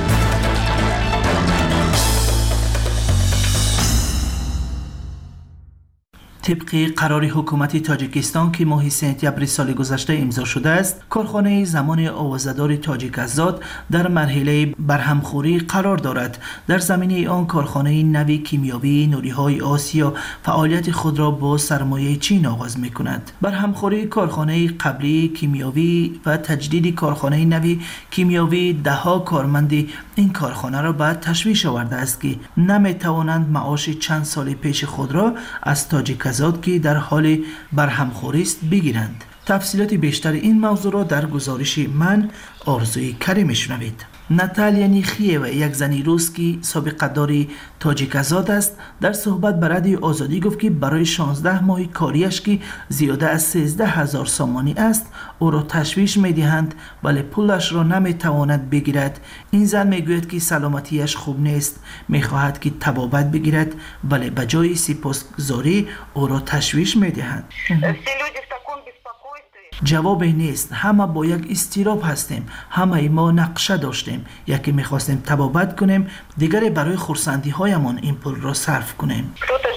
طبق قرار حکومت تاجیکستان که ماه سپتامبر سال گذشته امضا شده است، کارخانه زمان آوازه‌دار تاجیک آزاد در مرحله برهمخوری قرار دارد. در زمینه آن کارخانه نوی کیمیاوی نوری‌های آسیا فعالیت خود را با سرمایه چین آغاز می‌کند. برهمخوری کارخانه قبلی کیمیاوی و تجدید کارخانه نوی کیمیاوی ده‌ها کارمند این کارخانه را به تشویش آورده است که نمی‌توانند معاش چند سال پیش خود را از تاجیک آزاد که در حال برهمخوری است بگیرند. تفصیلات بیشتر این موضوع را در گزارش من آرزوی کریم میشنوید. ناتالیا نیخیوا، یک زنی روس که سابقه داری تاجیک آزاد است، در صحبت با رادیو آزادی گفت که برای 16 ماه کاریش که زیاده از 13,000 سامانی است او را تشویش میدهند ولی پولش را نمیتواند بگیرد. این زن میگوید که سلامتیش خوب نیست، میخواهد که طبابت بگیرد ولی به جای سپاسگزاری او را تشویش میدهند. جوابی نیست. همه با یک اضطراب هستیم. همه ما نقشه داشتیم. یکی میخواستیم طبابت کنیم، دیگری برای خرسندی هایمان این پول را صرف کنیم.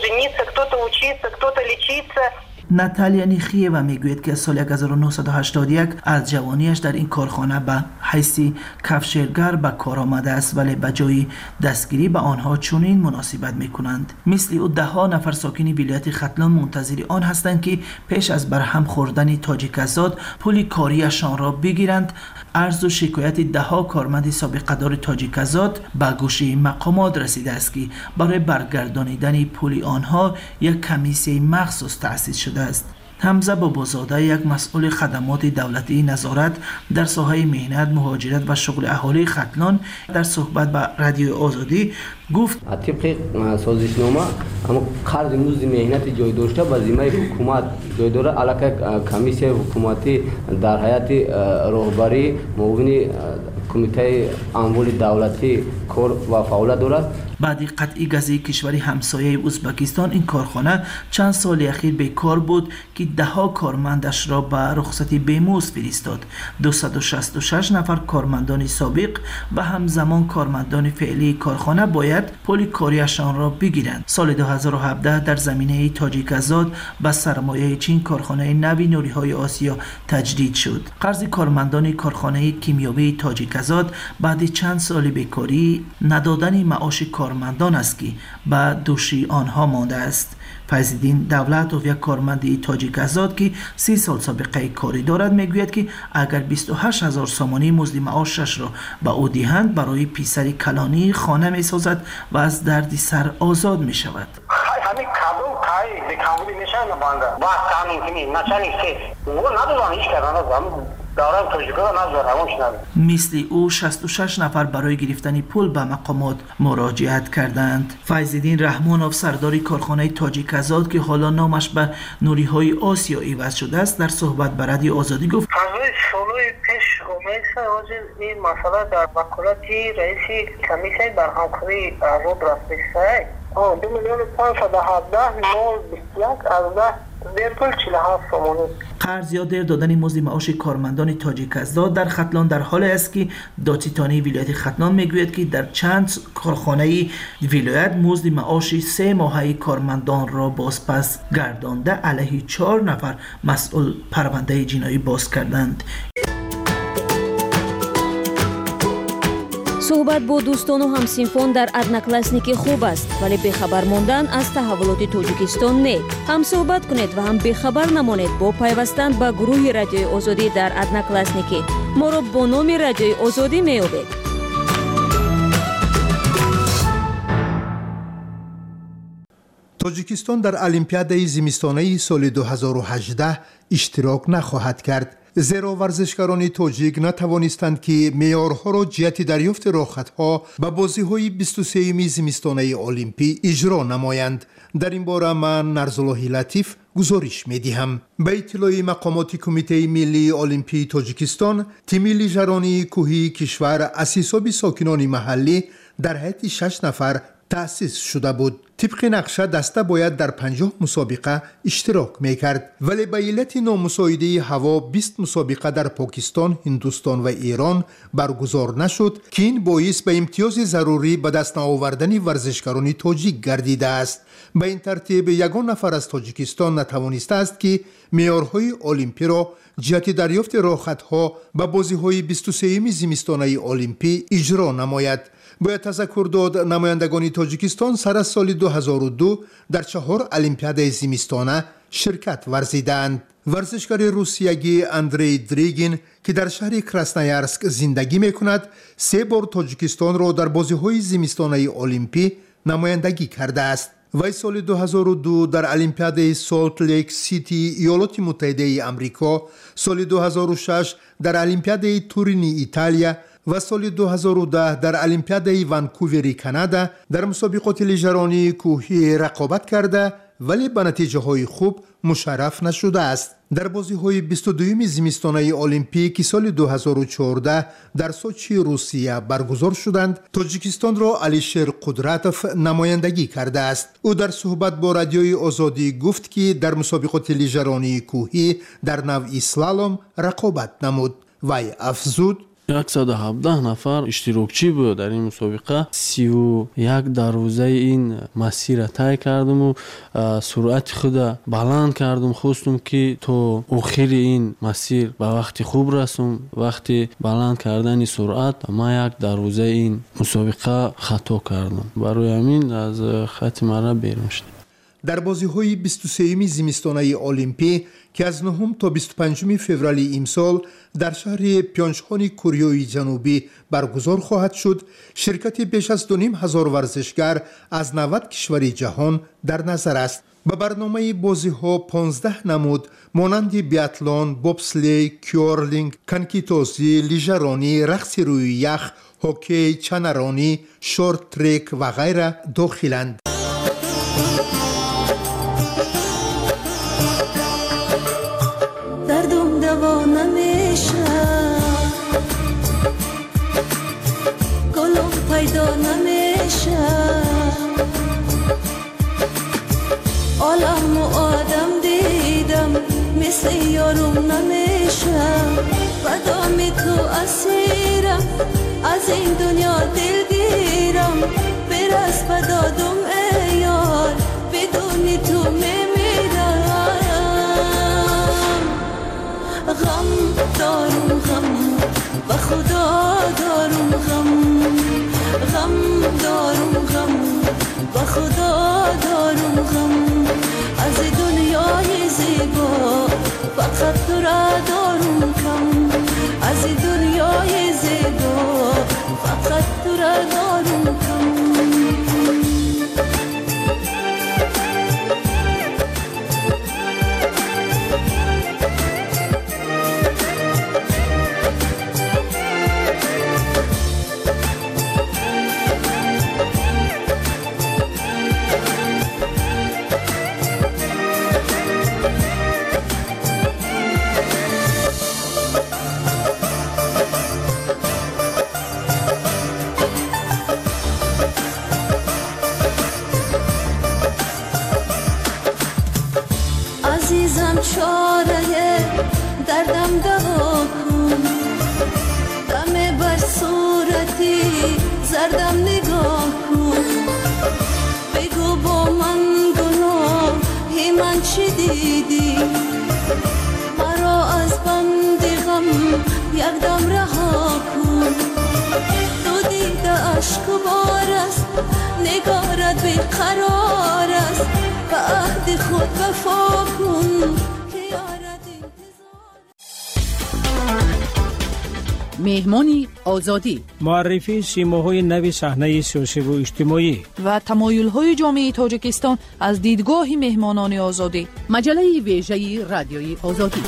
ناتالیا نیخیوا میگوید که سال 1981 از جوانیش در این کارخانه به حیث کفشرگر به کار آمده است ولی به جای دستگیری به آنها چنین مناسبت میکنند. مثل او 10 نفر ساکن ولایت ختلان منتظر آن هستند که پیش از برهم خوردن تاجیک آزاد پول کاریشان را بگیرند. عرض و شکایت 10 کارمند سابقه دار تاجیک آزاد به گوش مقامات رسیده است که برای برگردانیدن پول آنها یک کمیسیه مخصوص تأسیس شده است. حمزه بابازاده، یک مسئول خدمات دولتی نظارت در ساحه مهنت، مهاجرت و شغل اهالی ختلان در صحبت با رادیو آزادی گفت طبق سازشنامه اما قرض مزد مهنت جای داشته به ذمه حکومت جای داره. علاقه کمیسیه حکومتی در هیئت راهبری معاون کمیته امور دولتی کار و فعالیت دارد. بعد قطعی گازی کشور همسایه ازبکستان این کارخانه چند سال اخیر بیکار بود که 10 کارمندش را به رخصتی بیمزد فرستاد. 266 نفر کارمندان سابق و همزمان کارمندان فعلی کارخانه باید پول کاریشان را بگیرند. سال 2017 در زمینه تاجیک آزاد با سرمایه چین کارخانه نوی نوری‌های آسیا تجدید شد. قرض کارمندان کارخانه کیمیاوی تاجیک آزاد بعد چند سال بیکاری ندادن معاش کارمندان است که به دوشی آنها مانده است. فیض‌الدین دولتوف، یک کارمند تاجیک آزاد که 30 سال سابقه کاری دارد، میگوید که اگر 28,000 سامانی مزد معاشش را به او دهند برای پسر کلانی خانه میسازد و از درد سر آزاد می شود. همین کابل کای به کابل نشان بنده با قانون که نشانی سه و ندارن هیچ کارانه دارم توجیکا نذارم مثل او 66 نفر برای گرفتن پول به مقامات مراجعت کردند. فیض‌الدین رحمانوف سردار کارخانه تاجیک آزاد که حالا نامش به نوری‌های آسیا عوض شده است در صحبت با رادیو آزادی گفت از سالهای پیش این مسئله در وکالت رئیس کمیسیون برهمکاری آزاد رفته 2,517,021 قرض یا دیر دادن مزد معاش کارمندان تاجیک آزاد در ختلان در حال است که دادستانی ولایت ختلان میگوید که در چند کارخانه ولایت مزد معاش 3 ماهه کارمندان را بازپس گردانده علیه 4 نفر مسئول پرونده جنایی باز کردند. صحبت با دوستان و همسینفان در ادناکلاسنیکی خوب است ولی بخبر ماندن از تحولات تاجیکستان نه. هم صحبت کنید و هم بخبر نمانید با پیوستن به گروه رادیوی آزادی در ادناکلاسنیکی. ما را با نام رادیوی آزادی می‌یابید. تاجیکستان در المپیاد زمستانه سال 2018 اشتراک نخواهد کرد. زیرا ورزشکاران تاجیک نتوانستند که معیارها را جهت دریافت راحت‌ها به بازی‌های 23 زمستانه المپی اجرا نمایند. در این باره من نرزالله لطیف گزارش می‌دهم. به اطلاع مقامات کمیته ملی المپی تاجیکستان، تیم لیژرانی کوهی کشور از حساب ساکنان محلی در هیئت 6 نفر تأسیس شده بود. طبق نقشه دسته باید در 50 مسابقه اشتراک میکرد ولی به علت نامساعده هوا 20 مسابقه در پاکستان، هندوستان و ایران برگزار نشد که این باعث به امتیاز ضروری به دست نآوردن ورزشکاران تاجیک گردیده است. به این ترتیب یگان نفر از تاجیکستان نتوانسته است که معیارهای المپی را جهت دریافت راحت‌ها به بازی‌های 23 زمستانه المپی اجرا نماید. باید تذکر داد نمایندگان تاجیکستان سر از سال 2002 در 4 المپیاد زمستانه شرکت ورزیدند. ورزشکار روسیایی اندری دریگین که در شهر کراسنایارسک زندگی می‌کند 3 بار تاجیکستان را در بازی‌های زمستانه المپی نمایندگی کرده است. وی سال 2002 در المپیاد سالت لیک سیتی ایالات متحده آمریکا، سال 2006 در المپیاد تورین ایتالیا و سال 2010 در المپیاد ونکوور کانادا در مسابقات لیژرانی کوهی رقابت کرده ولی به نتیجه های خوب مشرف نشده است. در بازی های 22 زمستانه المپیک که سال 2014 در سوچی روسیه برگزار شدند، تاجیکستان را علیشیر قدرتوف نمایندگی کرده است. او در صحبت با رادیوی آزادی گفت که در مسابقات لیژرانی کوهی در نوع اسلالوم رقابت نمود. وی افزود 117 نفر اشتراکچی بود در این مسابقه. 31 در روزه این مسیر را طی کردم و سرعت خود بلند کردم. خواستم که تا آخر این مسیر به وقت خوب رسم. وقتی بلند کردن سرعت ما یک در روزه این مسابقه خطا کردم. برای همین از خط مرا بیرون شدم. در بازی‌های 23 زمستانه المپی که از 9 تا 25 فوریه امسال در شهر پیونگچان کره جنوبی برگزار خواهد شد، شرکت بیش از 2,500 ورزشکار از 90 کشور جهان در نظر است. به برنامه بازی‌ها 15 نمود مانند بیاتلون، بوبسلی، کیورلینگ، کنکیتوزی، لیژرانی، رقص روی یخ، هوکی، چنرانی، شورت ترک و غیره داخلند. پیدا نمیشه عالم و آدم دیدم مثل یارم نمیشه بدامی تو اسیرم از این دنیا دلگیرم برس بدادم ای یار بدونی تو میمیرم غم دارم غم و خدا دارم غم دارم غم و خدا دارم غم از دنیای زیبا فقط تو را دارم کم از دنیای زیبا فقط تو را دارم کم عزیزم چاره دردم دوا کن دم بر صورتی زردم نگاه کن بگو با من گناهی من چی دیدی مرا از بند غم یک دم رها کن دو دیده عشق بار است نگارت بیقرار است به عهد خود وفا کن مهمانی آزادی معرفی سیماهای نوی صحنه سیاسی و اجتماعی و تمایل‌های جامعه تاجیکستان از دیدگاه مهمانان آزادی مجله ویژه رادیوی آزادی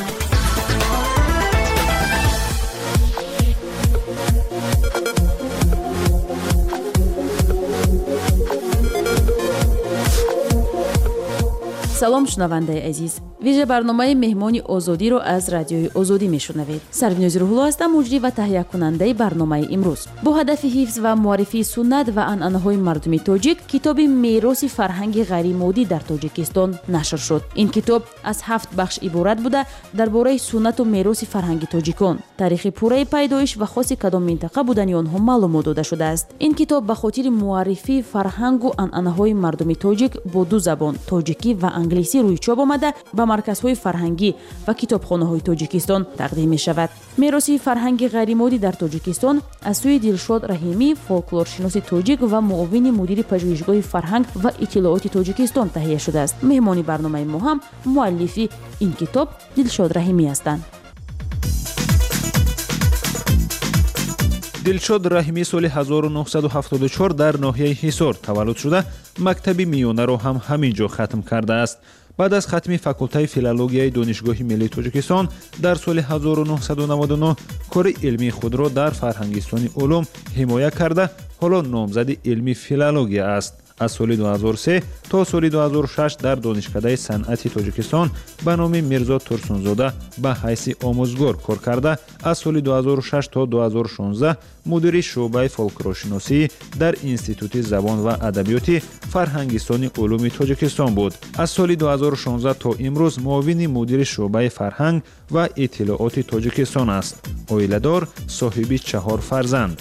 салом шунавандаи азиз, виже барномаи меҳмони озодиро аз радиои озодӣ мешунавед. Сарвинози Рӯҳулло ҳастам, муҷрӣ ва таҳиякунандаи барномаи имрӯз. Бо ҳадафи ҳифз ва муаррифии суннат ва анъанаҳои мардуми тоҷик, китоби мероси фарҳанги ғайримоддӣ дар Тоҷикистон нашр шуд. Ин китоб аз 7 бахш иборат буда, дар бораи суннату мероси фарҳанги тоҷикон, таърихи пурраи пайдоиш ва хоси кадом минтақа будани онҳо маълумот дода шудааст. Ин китоб ба хотири муаррифии фарҳангу анъанаҳои мардуми тоҷик бо ду забон, тоҷикӣ ва англисӣ рӯйчоб омада ба марказҳои фарҳангӣ ва китобхонаҳои Тоҷикистон тақдим мешавад. мероси фарҳанги ғайримоддӣ дар Тоҷикистон аз сӯи Дилшод Раҳимӣ, фолклоршиноси тоҷик ва муовини мудири пажӯҳишгоҳи фарҳанг ва иттилооти Тоҷикистон таҳия шудааст. меҳмони барномаи мо ҳам муаллифи ин китоб Дилшод Раҳимӣ ҳастанд. дилшод раҳимӣ соли 1974 дар ноҳияи ҳисор таваллуд шуда, мактаби миёнаро ҳам ҳамин ҷо хатм кардааст. баъд аз хатми факултаи филологияи донишгоҳи миллии Тоҷикистон дар соли 1999 кори илмии худро дар фарҳангистони улум ҳимоя карда, ҳоло номзади илми филология аст. аз соли 2003 то соли 2006 дар донишкадаи санъати Тоҷикистон ба номи Мирзо Турсунзода ба ҳайси омӯзгор кор карда, аз соли 2006 то 2016 мудири шуъбаи фолклоршиносӣ дар Институти забон ва адабиёти Фарҳангистони улуми Тоҷикистон буд. аз соли 2016 то имрӯз муовини мудири шуъбаи фарҳанг ва иттилооти Тоҷикистон аст. оиладор, соҳиби 4 фарзанд.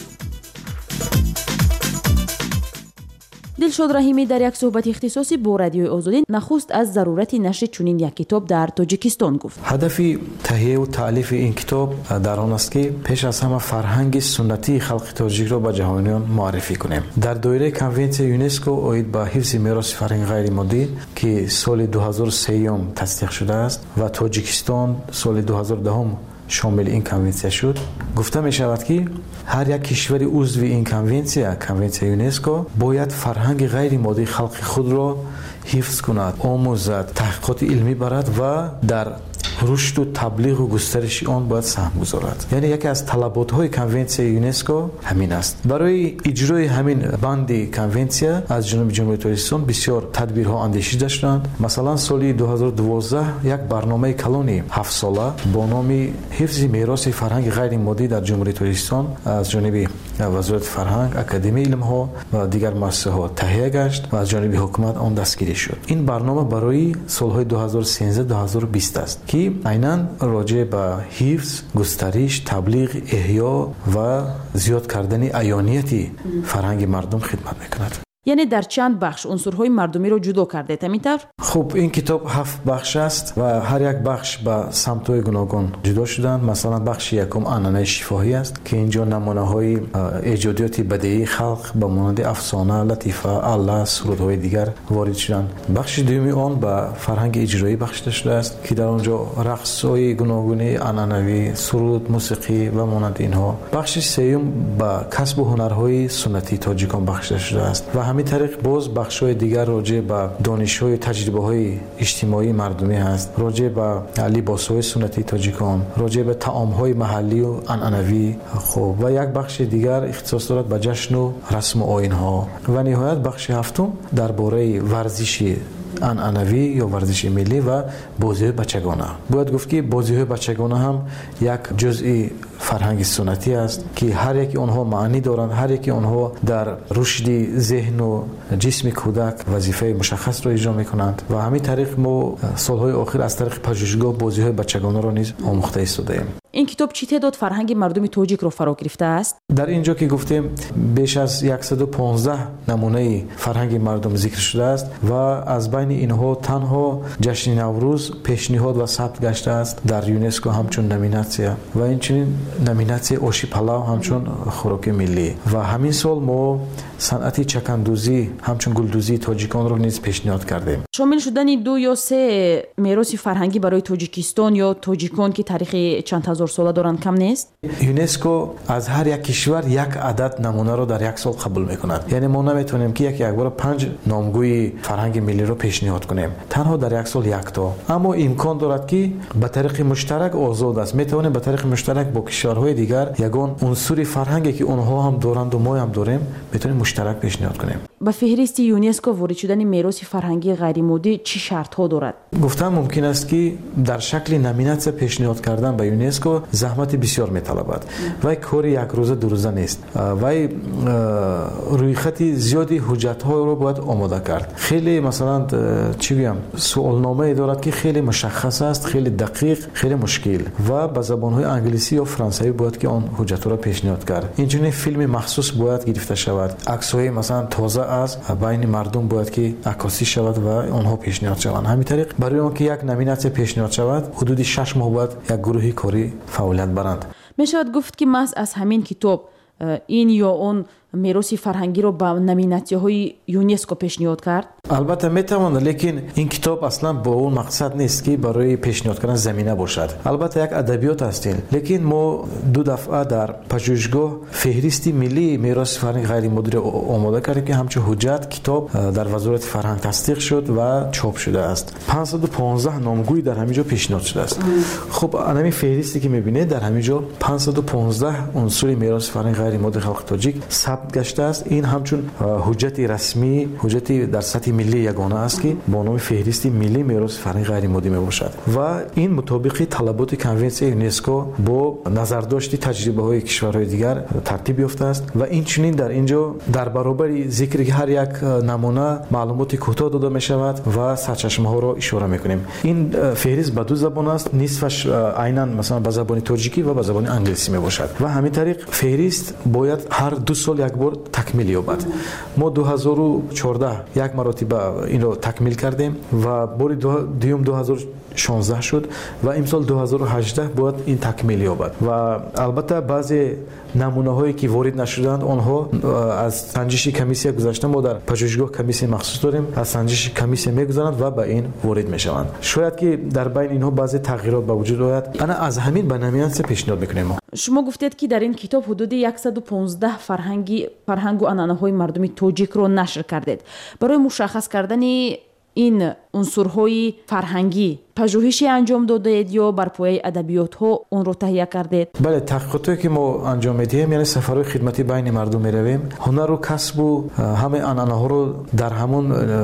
дилшод раҳимӣ дар як суҳбати ихтисосӣ бо радиои озодӣ нахуст аз зарурати нашри чунин як китоб дар Тоҷикистон гуфт. ҳадафи таҳияу таълифи ин китоб дар он аст ки пеш аз ҳама фарҳанги суннатии халқи тоҷикро ба ҷаҳониён муаррифӣ кунем. дар доираи конвенсияи ЮНЕСКО оид ба ҳифзи мероси фарҳанги ғайримоддӣ ки соли 2003 тасдиқ шудааст ва Тоҷикистон соли 2010 шомили ин конвенсия шуд, гуфта мешавад ки ҳар як кишвари узви ин конвенсия ЮНЕСКО бояд фарҳанги ғайримоддии халқи худро ҳифз кунад, омӯзад, таҳқиқоти илмӣ барад ва дар рушду таблиғу густариши он бояд саҳм гузорад. яъне яке аз талаботҳои конвенсияи ЮНЕСКО ҳамин аст. барои иҷрои ҳамин банди конвенсия аз ҷаноби ҷумҳурияти Тоҷикистон бисёр тадбирҳо андешида шуданд. масалан соли 2012 як барномаи калони 7 сола бо номи ҳифзи мероси фарҳанги ғайримоддӣ дар ҷумҳурияти Тоҷикистон аз ҷониби вазорати фарҳанг, академияи илмҳо ва дигар муассисаҳо таҳия гашт ва аз ҷониби ҳукумат он дастгирӣ шуд. ин барнома барои солҳои 2013-2020 аст ки айнан роҷеъ ба ҳифз, густариш, таблиғ, эҳё ва зиёд кардани аёнияти фарҳанги мардум хидмат мекунад. яъне дар чанд бахш унсурҳои мардумиро ҷудо кардед, ҳамин-тавр? хуб, ин китоб 7 бахш аст ва ҳар як бахш ба самтҳои гуногун ҷудо шуданд. масалан бахши якум анъанаи шифоҳӣ аст ки ин ҷо намунаҳои эҷодиёти бадеии халқ ба монанди афсона, латифа, алла, сурудҳои дигар ворид шуданд. бахши дуюми он ба фарҳанги иҷроӣ бахшида шудааст ки дар он ҷо рақсҳои гуногуни анъанавӣ, суруд, мусиқӣ ва монанди инҳо. бахши сеюм ба касбу ҳунарҳои суннатии тоҷикон бахшида шудааст ва ҳамин тариқ боз бахшҳои дигар роҷеъ ба донишҳои таҷрибаҳои иҷтимоии мардумӣ ҳаст, роҷеъ ба либосҳои суннатии тоҷикон, роҷеъ ба таомҳои маҳаллию анъанавӣ, хуб ва як бахши дигар ихтисос дорад ба ҷашну расму оинҳо ва ниҳоят бахши ҳафтум дар бораи варзиши анъанавӣ ё варзиши миллӣ ва бозиҳои бачагона. бояд гуфт ки бозиҳои бачагона ҳам як ҷузъи فرهنگ سنتی است که هر یک آنها معنی دارند، هر یک آنها در رشد ذهن و جسم کودک وظیفه مشخص را اجرا میکنند و همین طریق ما سالهای آخر از طریق پژوهشگاه بازی‌های بچگانه را نیز آموخته ایستاده‌ایم. این کتاب چی تعداد فرهنگ مردم تاجیک رو فرا گرفته است؟ در اینجا که گفتیم بیش از 115 نمونه فرهنگ مردم ذکر شده است و از بین اینها تنها جشن نوروز پیشنهاد و ثبت گشته است در یونسکو همچون نامیناسیا و اینچنین نامیناسیا آشی پلاو همچون خوراک ملی و همین سال ما صنعت چکندوزی همچون گلدوزی تاجیکان رو نیز پیشنهاد کردیم. شامل شدن 2 یا 3 میراث فرهنگی برای تاجیکستان یا تاجیکان که تاریخ چند هزار ساله دارند کم نیست؟ یونسکو از هر یک کشور یک عدد نمونه رو در یک سال قبول میکند. یعنی ما نمیتونیم که یک بار 5 نامگوی فرهنگ ملی رو پیشنهاد کنیم. تنها در یک سال یک تا. اما امکان دارد که به طریق مشترک آزاد است. میتونیم به طریق مشترک با کشورهای دیگر یگان عنصر فرهنگی که اونها هم دارند و ما هم داریم میتونیم مشترک پیشنهاد کنیم. به فهرست یونسکو وارد شدن میراث فرهنگی غیر مادی چه شرط‌ها دارد؟ گفتم ممکن است که در شکل نامیناسیا پیشنهاد کردن به یونسکو زحمت بسیار میطلبد و کار یک روزه دو روزه نیست و روی خط زیادی حجت‌ها رو باید آماده کرد. خیلی مثلا چی بگم سوالنامه دارد که خیلی مشخص است، خیلی دقیق، خیلی مشکل و به زبان‌های انگلیسی یا فرانسوی باید که آن حجت‌ها را پیشنهاد کرد. اینجوری فیلم مخصوص باید گرفته شود. عکس‌های مثلا تازه از بین مردم باید که عکاسی شود و آنها پیشنهاد شوند. همین طریق برای آنکه یک نامیناسیا پیشنهاد شود حدود 6 ماه باید یک گروهی کاری فعالیت برند. میشود گفت که محض از همین کتاب این یا اون میراث فرهنگی رو با نامیناسی‌های یونسکو پیشنهاد کرد؟ البته میتواند، لیکن این کتاب اصلا با اون مقصد نیست که برای پیشنهاد کردن زمینه باشد. البته یک ادبیات است، لیکن ما 2 دفعه در پژوهشگاه فهرست ملی میراث فرهنگ غیر مادی آماده کردیم که همچون حجت کتاب در وزارت فرهنگ تصدیق شد و چاپ شده است. 515 نامگوی در همینجا پیشنهاد شده است. خب همین فهرستی که میبینید در همینجا 515 عنصر میراث فرهنگ غیر مادی خلق تاجیک ثبت گشته است. این همچون حجت رسمی، حجتی در سطح ملی یگانه است که با نام فهرست ملی میراث فرهنگ غیر مادی میباشد و این مطابق طلبات کنونسیون یونسکو با نظرداشت تجربه‌های کشورهای دیگر ترتیب یافته است و این چنین در اینجا در برابر ذکر هر یک نمونه معلومات کوتاه داده می شود و سرچشمه‌ها را اشاره می‌کنیم. این فهرست به 2 زبان است، نصفش عیناً مثلا به زبان تاجیکی و به زبان انگلیسی میباشد و همین طریق فهرست باید هر 2 سال یک بار تکمیل یابد. ما 2014 یک مرتبه این رو تکمیل کردیم و بار دوم 2016 شد و امسال 2018 باید این تکمیل یابد و البته بعضی نمونه هایی که وارد نشدند آنها از سنجش کمیسیون گذشته. ما در پژوهشگاه کمیسیون مخصوص داریم، از سنجش کمیسیون میگذرند و به این وارد میشوند. شاید که در بین اینها بعضی تغییرات به وجود آید. انا از همین به نامیناسیا پیشنهاد میکنیم. شما گفتید که در این کتاب حدود 115 فرهنگ و عنعنه‌های مردم تاجیک رو نشر کردید. برای مشخص کردن این عنصرهای فرهنگی پژوهشی انجام دادید یا بر پایه ادبیات‌ها اون رو تهیه کردید؟ بله، تحقیقاتی که ما انجام میدیم یعنی سفرهای خدمتی بین مردم میرویم، هنر و کسب و همه عنعنه‌ها رو در همون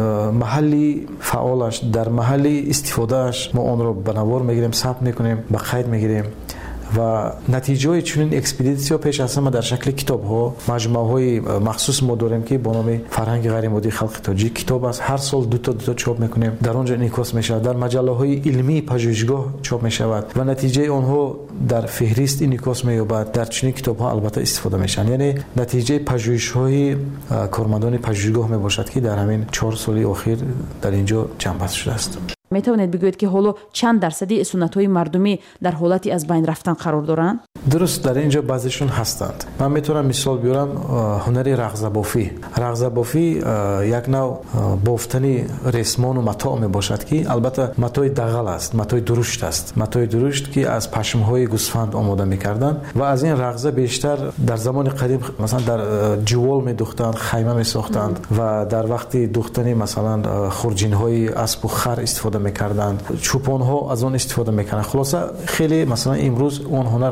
محلی فعالش، در محلی استفادهش ما اون رو به نوار میگیریم، ثبت میکنیم، به قید میگیریم و نتیجه چنین اکسپدیسیون پیش از همه در شکل کتاب ها، مجموعه های مخصوص ما داریم که با نام فرهنگ غیر مادی خلق تاجیک کتاب است. هر سال 2 تا چاپ میکنیم، در اونجا انعکاس میشه، در مجله های علمی پژوهشگاه چاپ میشود و نتیجه آنها در فهرست انعکاس مییابد. در چنین کتاب ها البته استفاده میشن، یعنی نتیجه پژوهش های کارمندان پژوهشگاه میباشد که در همین 4 سال اخیر در اینجا جمع‌بسته شده است. میتونید بگویید که حالا چند درصدی سنت‌های مردمی در حالتی از بین رفتن قرار دارند؟ درست، در اینجا بعضیشون هستند. من میتونم مثال بیارم هنر رقص بافی. رقص بافی یک نوع بافتنی رسمان و متاع میباشد که البته متاع دغل است، متاع درشت است، متاع درشت که از پشم‌های گوسفند آماده میکردند و از این رقص بیشتر در زمان قدیم مثلا در جوال میدوختند، خیمه میساختند و در وقت دوختنی مثلا خورجین‌های اسب و خر استفاده میکردند، چوپان ها از اون استفاده میکنند. خلاصه خیلی مثلا امروز اون هنر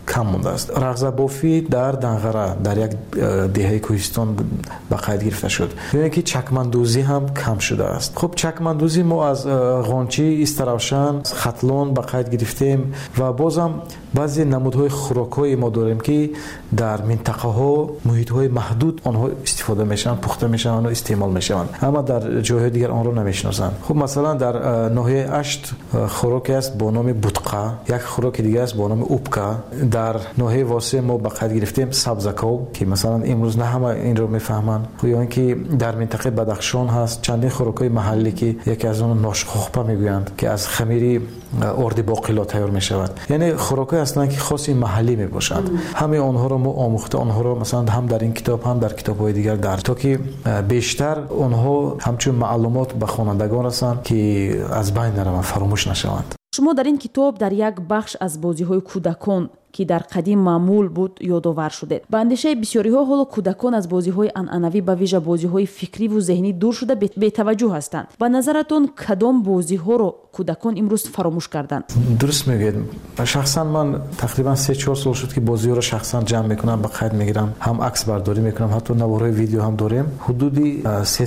کم مونده است. رغزه بافی در دنغره در یک دهه کوهستان به قید گرفته شد. یعنی که چکمندوزی هم کم شده است. خب چکمندوزی ما از غنچی، استراوشن، خطلون به قید گرفتیم و بازم بعضی نمودهای خوراک‌های ما داریم که در منطقه‌ها محیط‌های محدود آنها استفاده میشن، پخته میشن و استعمال میشن، اما در جاهای دیگر آن را نمیشناسند. خب مثلا در ناحیه اشت خوراکی است با نام بوتقا، یک خوراک دیگه است با نام اوبکا. در ناحیه واسه ما به قید گرفتیم سبزکاو که مثلا امروز نه همه این رو میفهمند. خب یا اینکه در منطقه بدخشان هست چندین خوراک‌های محلی که یکی از اون ناشخوخپا میگویند که از خمیر ارد باقلا تیار میشود. یعنی خوراک‌های اصلا که خاصی محلی میباشند. همه آنها رو ما آموخته، آنها رو مثلا هم در این کتاب هم در کتاب‌های دیگر در تا که بیشتر آنها همچون معلومات به خوانندگان رسند که از بین نروند، فراموش نشوند. شما در این کتاب در یک بخش از بازی‌های کودکان که در قدیم معمول بود یادآور شده. به اندیشه بسیاری‌ها حالا کودکان از بازی‌های عنعنوی به ویژه بازی‌های فکری و ذهنی دور شده بی‌توجه هستند. به نظرتون کدام بازی‌ها رو کودکان امروز فراموش کردند؟ درست میگید. شخصا من تقریبا 3-4 سال شد که بازی‌ها رو شخصا جمع میکنم، به قید میگیرم، هم عکس برداری میکنم، حتی نوارهای ویدیو هم داریم. حدودی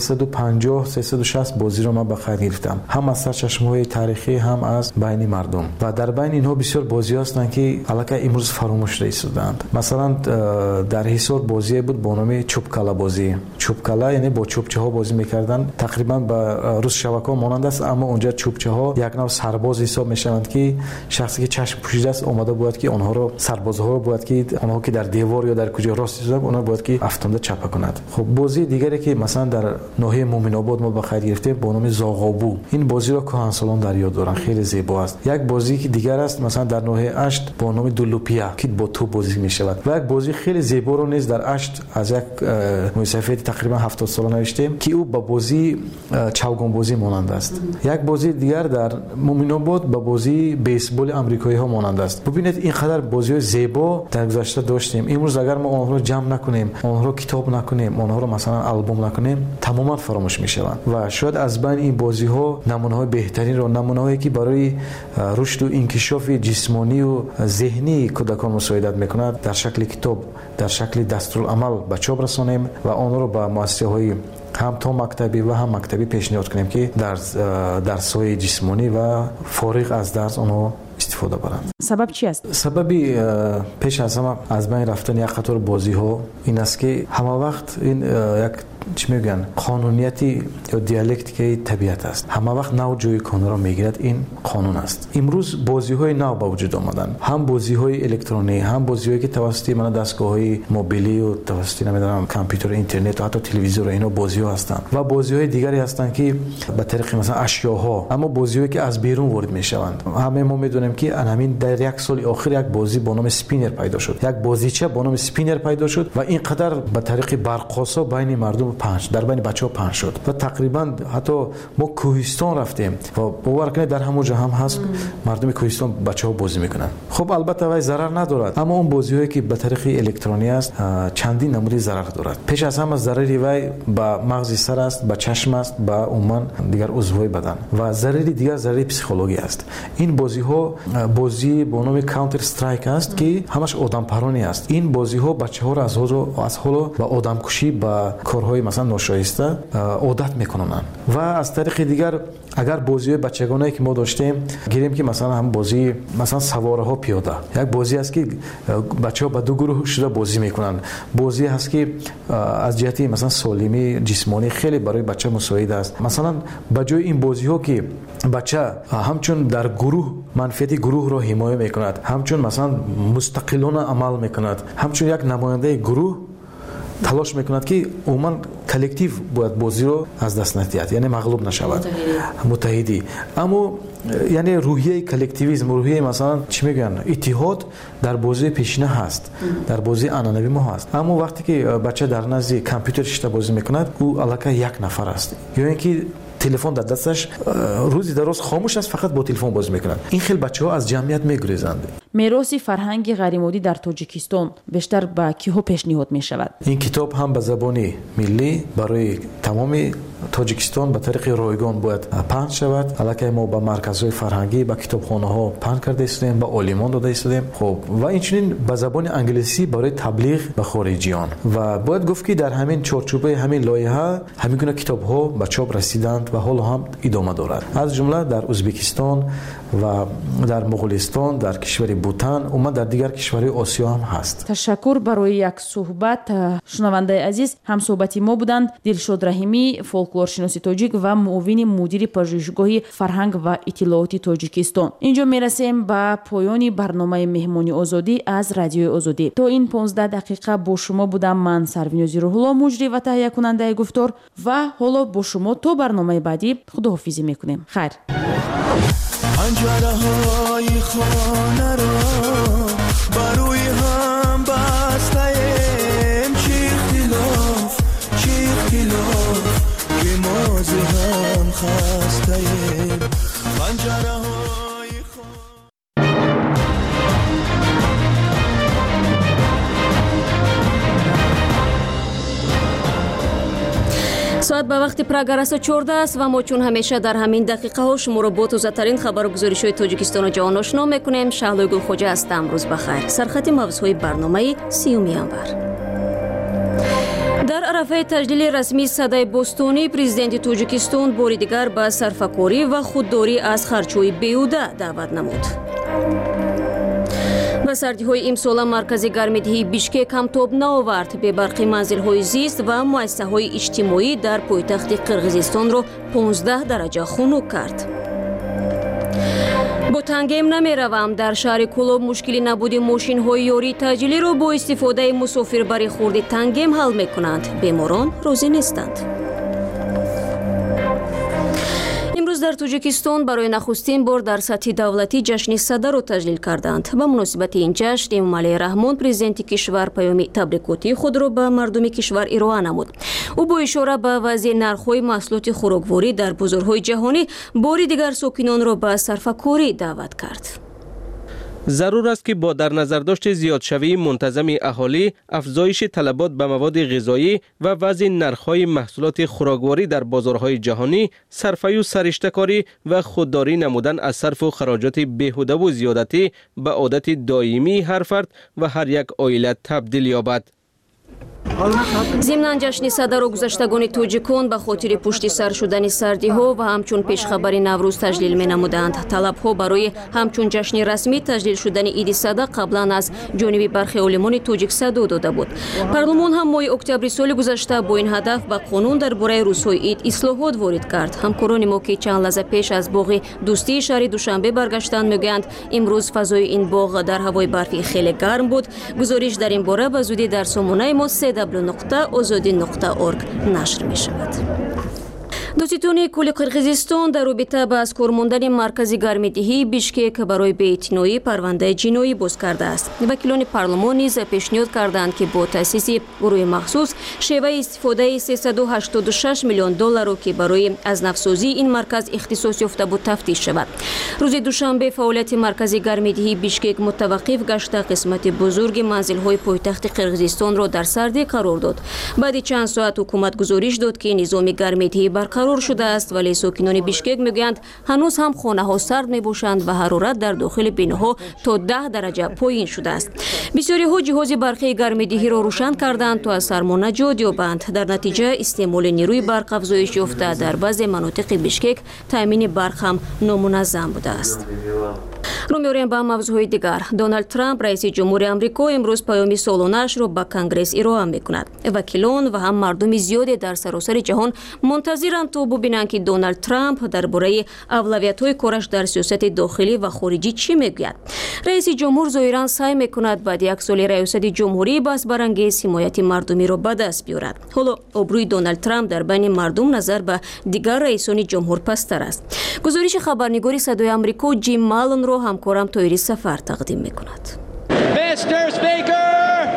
350-360 بازی رو من به قید گرفتم، هم از سرچشمه‌های تاریخی هم از بین مردم. و در بین اینها بسیار بازی هستند که البته امروز فراموش شدند. مثلا در حصار بازی بود با نام چوبکلا بازی. چوبکلا یعنی با چوبچه ها بازی میکردن، تقریبا به روز شبکه مانند است، اما اونجا چوبچه ها یک نوع سرباز حساب میشوند که شخصی که چشم پوشیده است اومده بود که آنها رو سربازها رو بود که آنها که در دیوار یا در کجا راست ایستاده اونها بود که افتنده چپه کند. خب بازی دیگری که مثلا در ناحیه مومن آباد ما به خیر گرفتیم با نام زاغابو. این بازی رو کهنسالان در یاد دارن، خیلی زیبا است. یک بازی که دیگر است مثلا در ناحیه اشت با نام دولوپیا که با تو بازی می شود و یک بازی خیلی زیبا رو نیز در اشت از یک مؤسسه تقریبا 70 ساله نوشتیم که او با بازی چوگان بازی مانند است. یک بازی دیگر در مومن آباد با بازی بیسبال آمریکایی ها مانند است. ببینید اینقدر بازی زیبا در گذشته داشتیم. امروز اگر ما آنها رو جمع نکنیم، آنها رو کتاب نکنیم، آنها رو مثلا آلبوم نکنیم، تماما فراموش می شوند و شاید از بین این بازی ها نمونه های بهترین رو، نمونه هایی که برای رشد و انکشاف جسمانی و ذهنی کودکان مساعدت میکند در شکل کتاب، در شکل دستورالعمل به چاپ رسانیم و آن را به مؤسسه‌های هم تا مکتبی و هم مکتبی پیشنهاد کنیم که در درس‌های جسمانی و فارغ از درس آنها استفاده برند. سبب چی است؟ سببی پیش از همه از بین رفتن یک قطار بازی ها این است که همه وقت این یک چی میگن قانونیتی یا دیالکتیکی طبیعت است. همه وقت نو جای کانون را میگیرد، این قانون است. امروز بازی های نو به وجود آمدن، هم بازی های الکترونیکی، هم بازی هایی که توسط دستگاه های موبیلی و توسط نمیدونم کامپیوتر، اینترنت و حتی تلویزیون و اینا بازی ها هستند و بازی های دیگری هستند که به طریق مثلا اشیاءها، اما بازی هایی که از بیرون وارد میشوند. همه ما میدونیم که همین در یک سال اخیر یک بازی با نام سپینر پیدا شد، یک بازیچه با نام سپینر پیدا شد و اینقدر به طریق برق‌آسا بین مردم در بین بچه‌ها پخش شد و تقریبا حتی ما کوهستان رفتیم و باور کنید در همون جا هم هست مردم کوهستان بچه‌ها بازی میکنن. خب البته وای ضرر ندارد، اما اون بازی‌هایی که به طریق الکترونیکی است چندین نمونه ضرر دارد. پیش از همه ضرری وای به مغز سر است، به چشم است، به عموما دیگر عضوهای بدن و ضرری دیگر ضرری پسیکولوژی است. این بازی‌ها بازی به نام کانتر استرایک است که همش آدم پرانی است. این بازی‌ها بچه‌ها را از حالا به آدم کشی، به کارهای مثلا ناشایسته عادت میکنن و از طریق دیگر اگر بازی بچگانه که ما داشتیم گیریم که مثلا هم بازی مثلا سواره ها پیاده، یک بازی است که بچه‌ها به دو گروه شده بازی میکنن. بازی هست که از جهتی مثلا سالمی جسمانی خیلی برای بچه مساعد است. مثلا به جای این بازی ها که بچه همچون در گروه منفعت گروه را حمایت میکند، همچون مثلا مستقلانه عمل میکند، همچون یک نماینده گروه تلاش میکند که عموما کلکتیو باید بازی رو از دست ندهد، یعنی مغلوب نشود، متحدی. اما یعنی روحیه کلکتیویسم، روحیه مثلا چی میگن اتحاد در بازی پیشینه هست، در بازی عنعنوی ما هست. اما وقتی که بچه در نزد کامپیوتر شده بازی میکند او الکی یک نفر است، یا اینکه تلفن در دستش روزی در روز خاموش است، فقط با تلفن بازی میکنند. این خیلی بچه‌ها از جمعیت میگریزند. میراث فرهنگ غیرمادی در تاجیکستان بیشتر به کیها پیشنهاد میشود؟ این کتاب هم به زبان ملی برای تمام تاجیکستان به طریق رایگان باید پخش شود. البته ما به مرکزهای فرهنگی، به کتابخانه‌ها پخش کرده استیم، به عالمان داده استیم. خب و اینچنین به زبان انگلیسی برای تبلیغ به خارجیان و باید گفت که در همین چارچوبه همین لایحه همین گونه کتاب‌ها به چاپ رسیدند و حالا هم ادامه دارد. از جمله در ازبکستان و در مغولستان، در کشور بوتان و در دیگر کشورهای آسیا هم هست. تشکر برای یک صحبت. شنونده عزیز، هم صحبتی ما بودند دلشاد رحیمی، فولکلورشناس تاجیک و معاون مدیر پژوهشگاه فرهنگ و اطلاعات تاجیکستان. اینجا میرسیم به پایان برنامه مهمانی آزادی از رادیو آزادی. تا این 15 دقیقه با شما بودم من سرونیازی روح‌الله، مجری و تهیه کننده گفتار و حالا با شما تا برنامه بعدی خداحافظی میکنیم. خیر. پنجره های خانه را بروی هم بسته ایم، چی اختلاف که ما ز هم خسته ایم. پنجره های ساعت به وقت پراگرس 14 است و ما چون همیشه در همین دقیقه ها شما رو با تازه‌ترین خبر و گزارش های تاجیکستان و جهان آشنا میکنیم. شهلوی گلخوجه هستم. روز بخیر. سرخط موضوعی برنامه 30 ینور. در عرفه تجلیل رسمی صدای بوستونی، پرزیدنت تاجیکستان بار دیگر به صرفه‌کاری و خودداری از خرچ‌های بیهوده دعوت نمود. با سردی‌های امسال مرکز گرمایدهی بیشکک هم تاب نآورد. به برخی منزل‌های زیست و مؤسسه‌های اجتماعی در پایتخت قرغیزستان را 15 درجه خنک کرد. با تنگیم نمی‌روم. در شهر کولاب مشکلی نبود ماشین‌های یاری تجلی را با استفاده مسافربری خورد تنگیم حل می‌کنند. بیماران راضی نیستند. امروز در تاجیکستان برای نخستین بار در سطح دولتی جشن صدر را تجلیل کردند. به مناسبت این جشن امام علیه رحمان پرزیدنت کشور پیام تبریکاتی خود را به مردم کشور ارائه نمود. او با اشاره به وضع نرخ‌های محصولات خوراکواری در بازارهای جهانی بار دیگر ساکنان را به صرفه‌کاری دعوت کرد. ضرور است که با در نظر داشت زیادشوی منتظم اهالی، افزایش طلبات به مواد غذایی و وضع نرخ‌های محصولات خوراکواری در بازارهای جهانی، صرفه و سرشته‌کاری و خودداری نمودن از صرف و خراجات بیهوده و زیادتی به عادت دائمی هر فرد و هر یک عائله تبدیل یابد. ضمن جشن صدر و گذشتگان تاجیکان به خاطر پشت سر شدن سردی ها و همچون پیشخبر نوروز تجلیل می نمودند. طلب ها برای همچون جشن رسمی تجلیل شدن عید صدر قبلا از جانب برخی علمان تاجیک صدو داده بود. پارلمان هم ماه اکتبر سال گذشته با این هدف به قانون درباره روزهای عید اصلاحات وارد کرد. همکاران ما که چند لحظه پیش از باغ دوستی شهر دوشنبه برگشتند میگویند امروز فضای این باغ در هوای برفی خیلی گرم بود. گزارش در این باره به زودی در سامانه ما www.azadi.org نشر می شود. دوستان کل قرغیزستان در رابطه با از کار ماندن مرکز گرمایدهی بیشکک برای بی‌اعتنایی پرونده جنایی باز کرده است. وکیلان پارلمان نیز پیشنهاد کردند که با تأسیس گروه مخصوص شیوه استفاده 386 میلیون دلار را که برای از نفسازی این مرکز اختصاص یافته بود تفتیش شود. روز دوشنبه فعالیت مرکز گرمایدهی بیشکک متوقف گشت. قسمت بزرگ منزل‌های پایتخت قرغیزستان را در سردی قرار داد. بعد چند ساعت حکومت گزارش داد که نظام گرمایدهی برقرار شده است، ولی ساکنان بیشکک میگویند هنوز هم خانه ها سرد میباشند و حرارت در داخل بیناها تا 10 درجه پایین شده است. بسیاری ها جهاز برقی گرمایدهی را روشن کردند تا از سرما نجات یابند. در نتیجه استعمال نیروی برق افزایش یافته. در بعضی مناطق بیشکک تامین برق هم نامنظم بوده است. رو می‌آوریم به موضوع دیگر. دونالد ترامپ رئیس جمهور آمریکا امروز پیام سالانه‌اش را به کنگره ارائه می‌کند. وکیلان و هم مردم زیادی در سراسر جهان منتظرند تا ببینند که دونالد ترامپ درباره اولویت‌های کارش در سیاست داخلی و خارجی چی میگوید. رئیس جمهور ظاهراً سعی می‌کند بعد یک سال ریاست جمهوری بس برانگیز حمایت مردمی را به دست بیاورد. حالا ابروی دونالد ترامپ در بین مردم نظر به دیگر رئیسان جمهور پستر است. گزارش خبرنگار صدای آمریکا جیم مالن را همکارم تایری سفر تقدیم می‌کند. Mr. Speaker,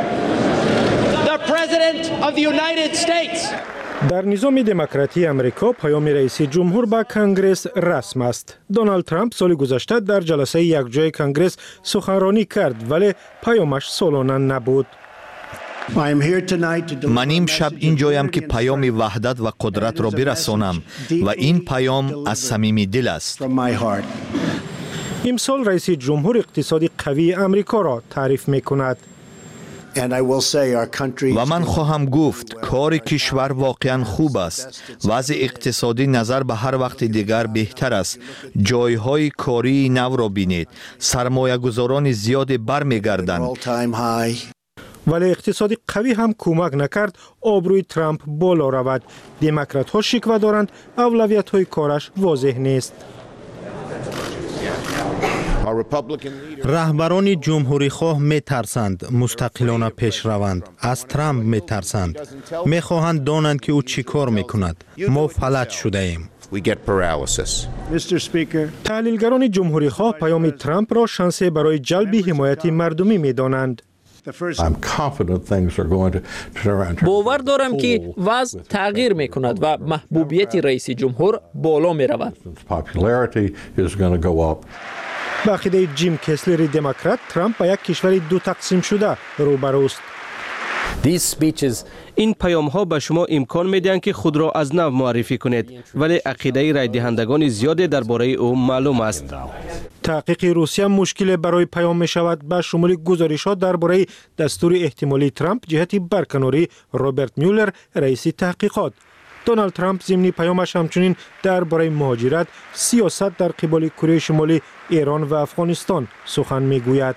the President of the United States. در نظام دموکراتی امریکا پیام رئیس جمهور به کنگره رسم است. دونالد ترامپ سال گذشته در جلسه یکجای کنگره سخنرانی کرد ولی پیامش سالانه نبود. من امشب اینجایم که پیام وحدت و قدرت را برسانم و این پیام از صمیم دل است. امسال رئیس جمهور اقتصادی قوی امریکا را تعریف می‌کند. و من خواهم گفت کار کشور واقعا خوب است. وضع اقتصادی نظر به هر وقت دیگر بهتر است. جایهای کاری نو را بینید. سرمایه گذاران زیاد برمیگردند. ولی اقتصادی قوی هم کمک نکرد آبروی ترامپ بالا رود. دموکرات ها شکوه دارند اولویت های کارش واضح نیست. رهبران جمهوری خواه می ترسند مستقلانه پیش روند. از ترامپ می ترسند. می خواهند دانند که او چی کار می کند. ما فلج شده ایم. تحلیلگران جمهوری خواه پیام ترامپ را شانس برای جلب حمایت مردمی می دانند. باور دارم که وضع تغییر می کند و محبوبیت رئیس جمهور بالا می رود. با عقیده جیم کسلر دموکرات، ترامپ با یک کشور دو تقسیم شده روبروست. این پیام ها به شما امکان میدهند که خود را از نو معرفی کنید، ولی عقیده رای دهندگان زیاد درباره او معلوم است. تحقیق روسیه مشکل برای پیام می شود به شمول گزارشات درباره دستور احتمالی ترامپ جهت برکناری روبرت میولر رئیس تحقیقات. دونالد ترامپ ضمن پیامش همچنین درباره مهاجرت، سیاست در قبال کره شمالی، ایران و افغانستان سخن میگوید.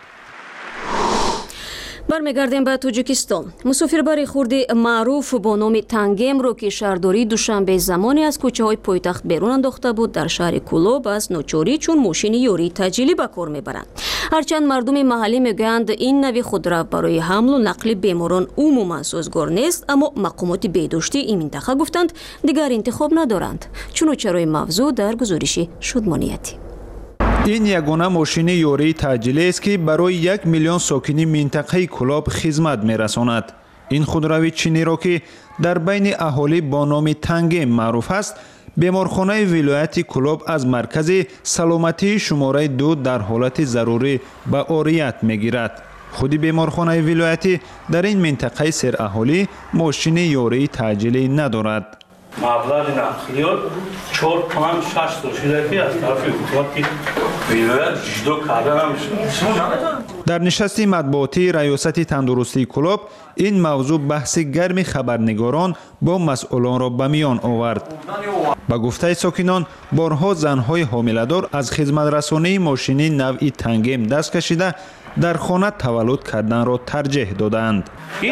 برمیگردیم به تاجیکستان. مسافربر خرد معروف با نام تنگم رو که شهرداری دوشنبه زمانی از کوچه های پایتخت بیرون انداخته بود در شهر کولوب از ناچاری چون ماشین یوری تجلی به کار میبرند. هرچند مردم محلی میگویند این نوع خودرو برای حمل و نقل بیماران عموما سازگار نیست، اما مقامات بهداشتی این منطقه گفتند دیگر انتخاب ندارند. چنانچه موضوع در گزارش شادمانیتی. این یگانه ماشین یوری تجلی است که برای 1 میلیون ساکنی منطقه کولوب خدمت می‌رساند. این خودروی چینی را که در بین اهالی با نام تنگم معروف است، بیمارخانه ولایت کولوب از مرکز سلامتی شماره 2 در حالت ضروری به عاریت می‌گیرد. خود بیمارخانه ولایتی در این منطقه سر اهالی ماشین یوری تجلی ندارد. مبلغ نقلیات 4 پوند 60 شده از طرف حکومت ولایت جدو کردن نمیشه. در نشست مطبوعاتی ریاست تندرستی کولوب این موضوع بحث گرم خبرنگاران با مسئولان را به میان آورد. با گفته ساکنان بارها زنهای حامله‌دار از خدمت رسانی ماشینی نوعی تنگم دست کشیده در خانه تولد کردن را ترجیح دادند.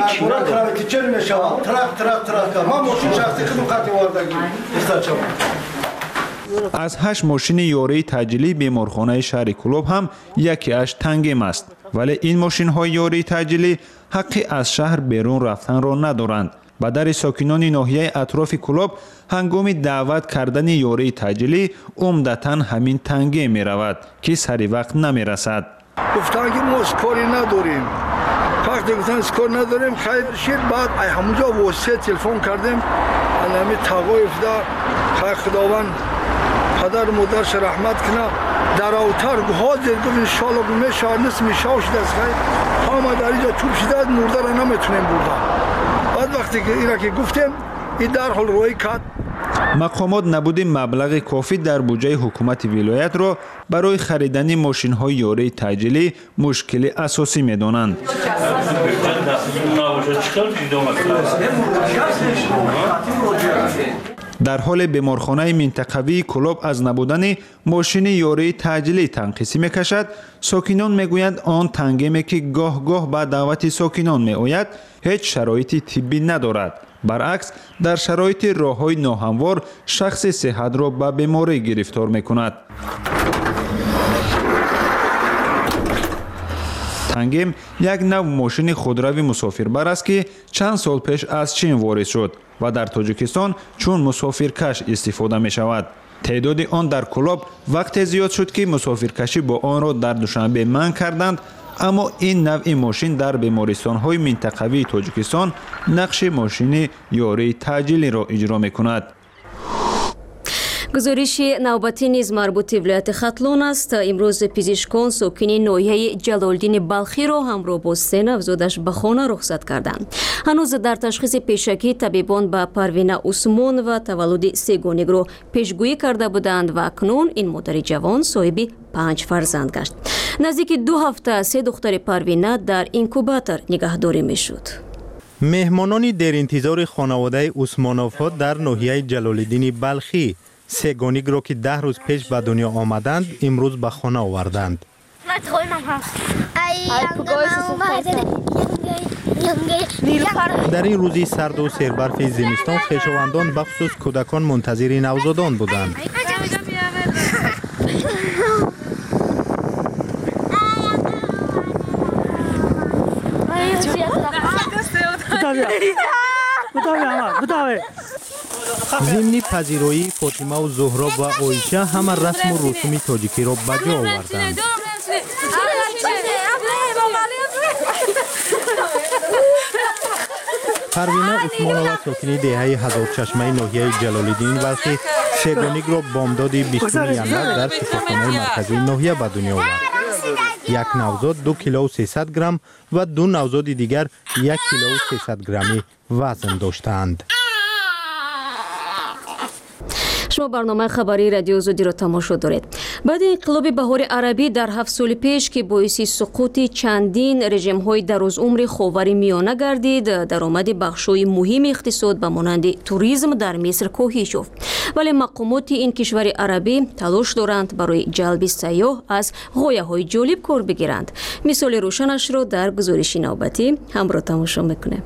از 8 ماشین یوری تجلی بیمارخانه شهر کولوب هم یکی اش تنگم است، ولی این ماشین های یوری تجلی حقی از شهر بیرون رفتن را ندارند. با در ساکنان ناحیه اطراف کولوب هنگام دعوت کردن یوری تجلی عمدتاً همین تنگم می رود که سری وقت نمی رسد. گفتن که ما اسکاری نداریم. وقتی گفتن اسکار نداریم خیر شد، بعد همونجا واسه تلفن کردیم علمی تقایف در خیر خداوند پدر مادرش رحمت کنه در اوتر حاضر گفت انشالله میشه نصف میشه شده است. خیر همه در اینجا توب شده مرده را نمیتونیم بردن. بعد وقتی که اینا که گفتیم این در حال روی کرد. مقامات نبود مبلغ کافی در بودجه حکومت ولایت را برای خریدن ماشین های یوری تجلی مشکل اساسی می دانند. در حال بیمارخانه منطقوی کولوب از نبودن ماشین یوری تجلی تنقیصی می کشد، ساکنان می گویند آن تنگمی که گاه گاه به دعوت ساکنان می آید هیچ شرایط طبی ندارد. برعکس در شرایط راه‌های ناهموار شخص صحت را به بیماری گرفتار می‌کند. تنگم یک نوع ماشین خودروی مسافربر است که چند سال پیش از چین وارد شد و در تاجیکستان چون مسافرکش استفاده می‌شود. تعداد آن در کولوب وقت زیاد شد که مسافرکشی با آن را در دوشنبه منع کردند، اما این نوع ماشین در بیمارستان‌های منطقوی تاجیکستان نقش ماشین یوری تجلی را اجرا می‌کند. گزارش نوبتی نیز مربوط به ولایت ختلون است. امروز پزشکان ساکن ناحیه جلال‌الدین بلخی را همراه با 3 نوزادش به خانه رخصت کردند. هنوز در تشخیص پیشکی طبیبان به پروینه عثمان و تولد سگانگ را پیشگویی کرده بودند و اکنون این مادر جوان صاحب 5 فرزند گشت. نزدیک 2 هفته 3 دختر پروینه در اینکوباتور نگهداری میشد. مهمانان در انتظار خانواده عثمانوف‌ها در ناحیه جلال‌الدین بلخی سگانگ را که 10 روز پیش به دنیا آمدند امروز به خانه آوردند. در این روزی سرد و سربرف زمستان خویشاوندان بخصوص کودکان منتظر نوزادان بودند. ضمن پذیرایی فاطمه و زهرا و عایشه همه رسم و رسوم تاجیکی را به جا آوردند. پروینه عثمانوف ساکن دهه هزار چشمه ناحیه جلال‌الدین بلخی سگانگ را بامداد 20 ینور در شفاخانه مرکزی ناحیه به دنیا آورد. یک نوزاد 2 کیلو و 300 گرم و 2 نوزاد دیگر 1 کیلو و 300 گرمی وزن داشتند. شما برنامه خبری رادیو آزادی را تماشا دارید. بعد انقلاب بهار عربی در 7 سال پیش که باعث سقوط چندین رژیم‌های درازعمر خاورمیانه گردید، درآمد بخش‌های مهم اقتصاد به مانند توریسم در مصر کاهش یافت. ولی مقامات این کشور عربی تلاش دارند برای جلب سیاح از غایه‌های جالب کار بگیرند. مثال روشنش را در گزارش نوبتی همراه تماشا می‌کنیم.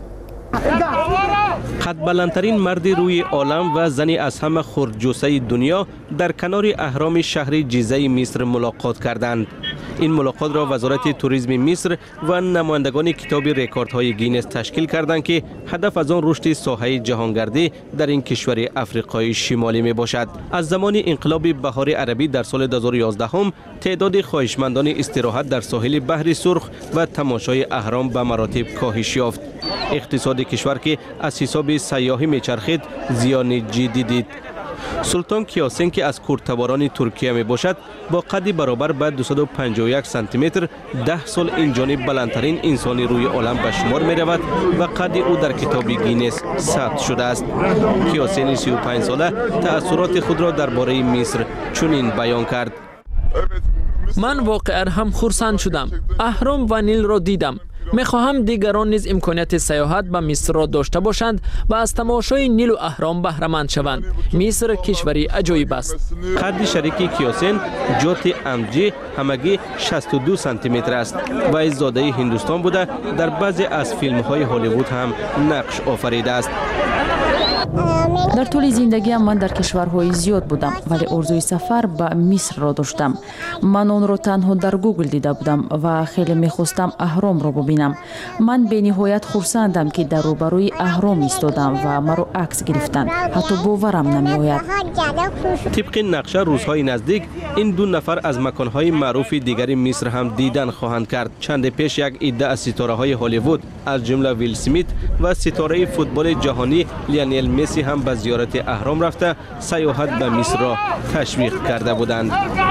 قد بلندترین مرد روی عالم و زنی از همه خردجوسه دنیا در کنار اهرام شهر جیزه مصر ملاقات کردند. این ملاقات را وزارت توریسم مصر و نمایندگان کتاب رکوردهای گینس تشکیل کردند که هدف از آن رشد ساحه جهانگردی در این کشور افریقای شمالی می باشد. از زمان انقلاب بهار عربی در سال 2011 تعداد خواهشمندان استراحت در ساحل بحر سرخ و تماشای اهرام به مراتب کاهش یافت. اقتصاد کشور که از حساب سیاحی میچرخید زیان جدی دید. سلطان کیاسین که از کردتباران ترکیه می باشد با قدی برابر به 251 سانتی متر 10 سال این جانب بلندترین انسانی روی عالم به شمار می رود و قد او در کتاب گینس ثبت شده است. کیاسین 35 ساله تأثیرات خود را درباره مصر چنین بیان کرد: من واقعا هم خرسند شدم. اهرام و نیل را دیدم. میخواهم دیگران نیز امکانیت سیاحت به مصر را داشته باشند و از تماشای نیل و اهرام بهره مند شوند. مصر کشوری عجایب است. قد شریک کیاسین جوت امجی همگی 62 سانتی متر است و از زاده هندوستان بوده در بعضی از فیلم های هالیوود هم نقش آفریده است. در طول زندگیم من در کشورهای زیاد بودم ولی آرزوی سفر به مصر را داشتم. من آن را تنها در گوگل دیده بودم و خیلی میخواستم اهرام را ببینم. من به نهایت خرسندم که در روبروی اهرام ایستادم و مرا عکس گرفتند. حتی باورم نمیآید. طبق نقشه روزهای نزدیک این 2 نفر از مکانهای معروف دیگر مصر هم دیدن خواهند کرد. چند پیش یک عده از ستاره‌های هالیوود از جمله ویل اسمیت و ستاره فوتبال جهانی لیونل مسی هم به زیارت اهرام رفته سیاحت به مصر را تشویق کرده بودند.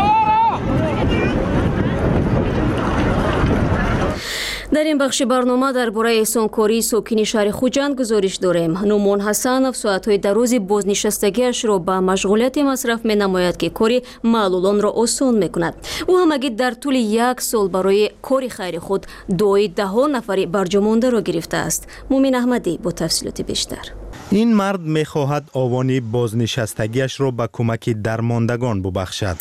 در این بخش برنامه درباره احسانکاری ساکن شهر خوجند گزارش داریم. نومان حسنов ساعت‌های درازی بازنشستگیش را به مشغولیت مصرف می‌نماید که کاری معلولان را آسان می‌کند. او همگی در طول 1 سال برای کار خیر خود دعای 10 نفر برجامانده را گرفته است. مومن احمدی با تفصیلات بیشتر. این مرد می‌خواهد آوان بازنشستگیش را به کمک درماندگان ببخشد.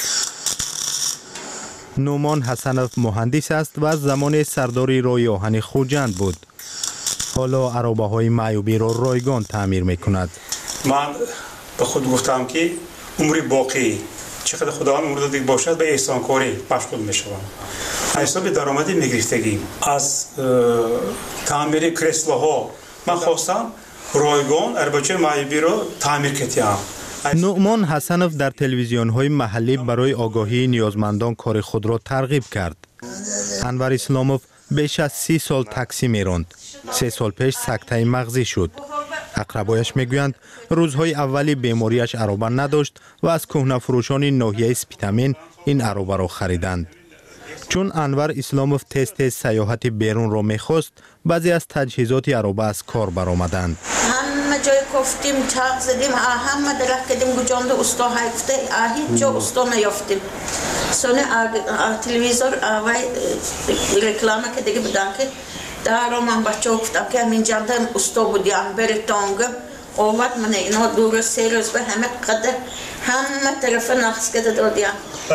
نومان حسنов مهندس است و زمان سرداری راه آهن خوجند بود. حالا عرابه‌های معیوبی را رایگان تعمیر می‌کند. من به خود گفتم که عمر باقی چقدر خداوند عمر داده باشد به احسانکاری مشغول می‌شوم. حساب درآمدی می‌گرفتگی از تعمیر کرسلاها من خواستم رایگان عربچه معیوبی را تعمیر کنم. نومان حسنов در تلویزیون‌های محلی برای آگاهی نیازمندان کار خود را ترغیب کرد. انور اسلاموف بیش از 30 سال تاکسی می‌راند. 3 سال پیش سکته مغزی شد. اقربایش میگویند روزهای اولی بیماریش عروبه نداشت و از کهنه فروشان ناحیه سپیتامین این عروبه را خریدند. چون انور اسلاموف تست سیاحت بیرون را میخواست، بعضی از تجهیزات عروبه از کار برآمدند. همه جای گفتیم، چاق زدیم، همه درخت کردیم، گوجاند استا هفته، هیچ جا استا نیافتیم. سونه تلویزیون آوای رکلامه که دیگه بدن که دارو من بچه گفتم که همین جانده استا بودیم، بری تانگم. اومد من اینا دور سه روز به همه قدر همه طرف نقص کرده دادیم.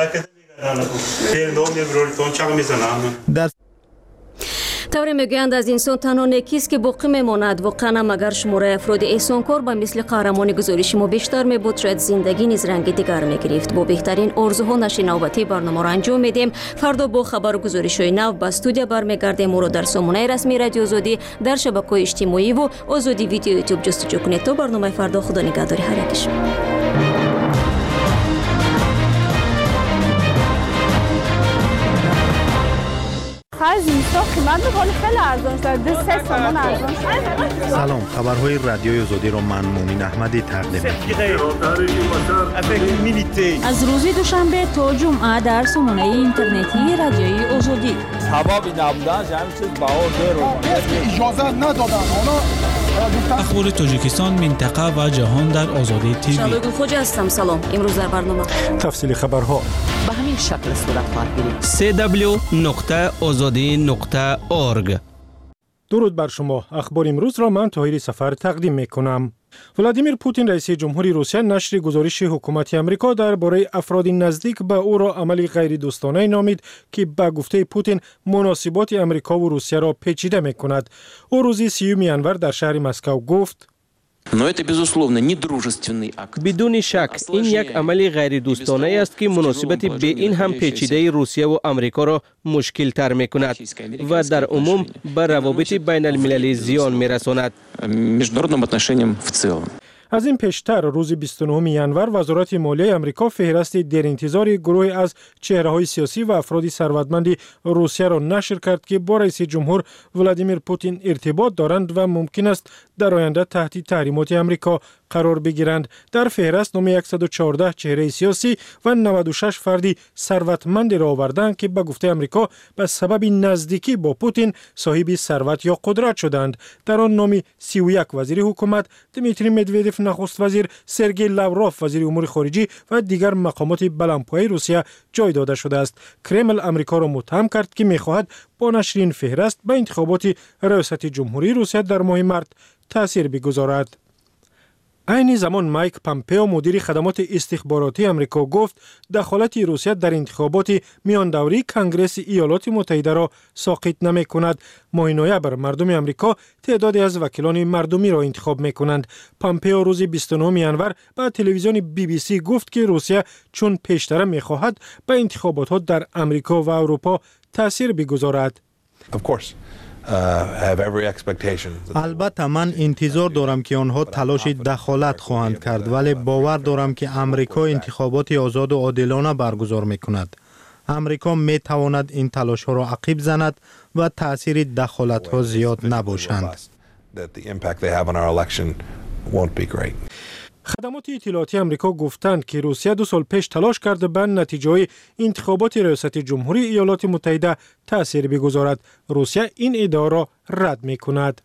طوری میگویند از انسان تنها نیکیست که باقی میماند. واقعا مگر شماره افراد احسانکار به مثل قهرمان گزارش ما بیشتر میبود، شاید زندگی نیز رنگ دیگر میگرفت. با بهترین آرزوها نشر نوبتی برنامه را انجام میدیم. فردا با خبر و گزارش‌های نو به استودیو برمیگردیم. ما را در سامانه رسمی رادیو آزادی، در شبکه‌های اجتماعی و آزادی ویدیو یوتیوب جستجو کنید. تا برنامه فردا، خدا نگهدار هر یکش. سلام، خبرهای رادیوی آزادی را من مومن احمدی تقدیم می‌کنم. از روز دوشنبه تا جمعه در سامانه اینترنتی رادیوی آزادی. حبابی نبودن همین چیز اجازه ندادن. اخبار تاجیکستان، منطقه و جهان در آزادی تیوی. شبگون خوش هستم. سلام. امروز در برنامه تفصیل خبرها به همین شکل صورت خواهد گرفت. www.azadi.org. درود بر شما. اخبار امروز را من طاهر سفر تقدیم میکنم. ولادیمیر پوتین رئیس جمهوری روسیه نشر گزارش حکومت آمریکا درباره افراد نزدیک به او را عملی غیر دوستانه نامید که به گفته پوتین مناسبات آمریکا و روسیه را پیچیده میکند. او روز 30 انور در شهر مسکو گفت: بدون شک این یک عمل غیر دوستانه است که مناسبت به این هم پیچیده روسیه و آمریکا را مشکل تر می کند و در عموم به روابط بین المللی زیان می رساند. از این پیشتر روز 29 ینور وزارت مالیه آمریکا فهرست درانتظار گروه از چهره‌های سیاسی و افراد ثروتمند روسیه را نشر کرد که با رئیس جمهور ولادیمیر پوتین ارتباط دارند و ممکن است در آینده تحت تحریمات آمریکا قرار بگیرند. در فهرست نام 114 چهره سیاسی و 96 فردی ثروتمند را آوردند که به گفته آمریکا به سبب نزدیکی با پوتین صاحب ثروت یا قدرت شدند. در آن نام 31 وزیر حکومت، دمیتری مدودف نخست وزیر، سرگئی لاوروف وزیر امور خارجه و دیگر مقامات بلندپایه روسیه جای داده شده است. کرمل آمریکا را متهم کرد که می‌خواهد با نشر این فهرست به انتخابات ریاست جمهوری روسیه در ماه مارس تأثیر بگذارد. این زمان مایک پامپئو مدیر خدمات استخباراتی آمریکا گفت دخالت روسیه در انتخابات میان دوری کنگره ایالات متحده را ساقط نمی کند. ماه نوامبر مردم آمریکا تعدادی از وکیلان مردمی را انتخاب می کنند. پامپئو روز 29 ینور به تلویزیون BBC گفت که روسیه چون پیشتر می خواهد به انتخابات ها در آمریکا و اروپا تأثیر بگذارد. البته من انتظار دارم که آنها تلاش دخالت خواهند کرد، ولی باور دارم که امریکا انتخابات آزاد و عادلانه برگزار می کند. امریکا می تواند این تلاش ها را عقب زند و تأثیر دخالت ها زیاد نباشند. خدمات اطلاعاتی آمریکا گفتند که روسیه 2 سال پیش تلاش کرده به نتیجه انتخابات ریاست جمهوری ایالات متحده تأثیر بگذارد. روسیه این ادعا را رد می کند.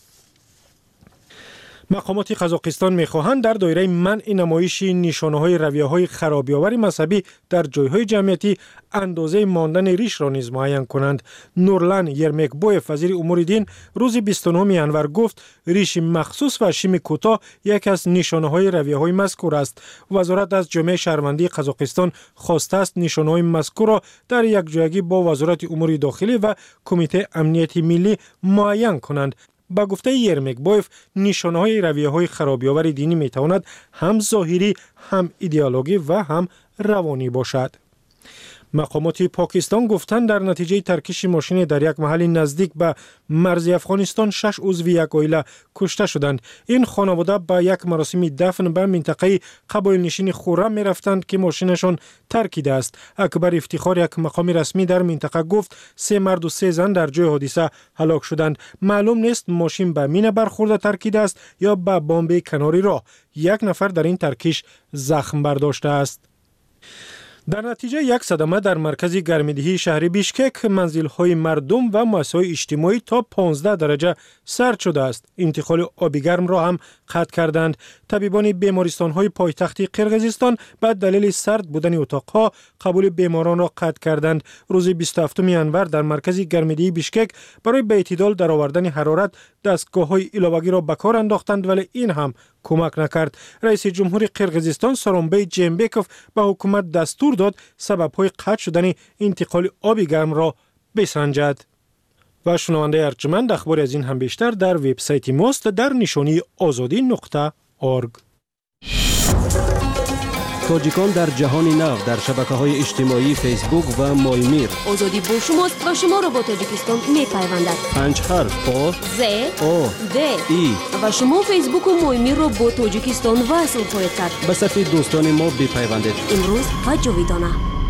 مقامات قزاقستان می‌خواهند در دایره منع نمایش نشانه‌های رویه‌های خرابی‌آور مذهبی در جای‌های جمعیتی اندازه ماندن ریش را نیز معین کنند. نورلان یرمکبویف وزیر امور دین روز 29 ینور گفت ریش مخصوص و شیم کوتاه یک از نشانه‌های رویه‌های مذکور است. وزارت از جامعه شهروندی قزاقستان خواسته است نشانه‌های مذکور را در یک جایگی با وزارت امور داخلی و کمیته امنیت ملی معین کنند. با گفته یرمکبویف نشانه‌های رویه‌های خرابی‌آور دینی می‌تواند هم ظاهری، هم ایدئولوژی و هم روانی باشد. مقامات پاکستان گفتند در نتیجه ترکش ماشین در یک محل نزدیک به مرز افغانستان 6 عضو یک عائله کشته شدند. این خانواده به یک مراسم دفن به منطقه قبایل نشین خورم می رفتند که ماشینشان ترکیده است. اکبر افتخار، یک مقام رسمی در منطقه، گفت 3 مرد و 3 زن در جای حادثه هلاک شدند. معلوم نیست ماشین به مینه برخورده ترکیده است یا به بمب کناری راه. 1 نفر در این ترکش زخم برداشته است. در نتیجه یک صدمه در مرکز گرمایدهی شهر بیشکک، منزل‌های مردم و مؤسسه‌های اجتماعی تا 15 درجه سرد شده است. انتقال آب گرم را هم قطع کردند. طبیبان بیمارستان‌های پایتخت قرقیزستان به دلیل سرد بودن اتاق‌ها قبول بیماران را قطع کردند. روز 27 انور در مرکز گرمایدهی بیشکک برای به اعتدال در آوردن حرارت دستگاه‌های ایلاوگی را به کار انداختند، ولی این هم کمک نکرد. رئیس جمهور قرقیزستان سورونبای جینبکوف به حکومت دستور داد سبب‌های قطع شدن انتقال آب گرم را بسنجد. و شنونده ارجمند، اخبار از این هم بیشتر در وبسایت ماست در نشانی azadi.org. تاجیکان در جهان نو در شبکه‌های اجتماعی فیسبوک و مایمیر. آزادی با شماست و شما را با تاجیکستان می‌پیوندد. 5 حرف آ ز او د ای و شما فیسبوک و مایمیر را با تاجیکستان وصل خواهید کرد. به صفحه دوستان ما بپیوندید. امروز و جاویدانه.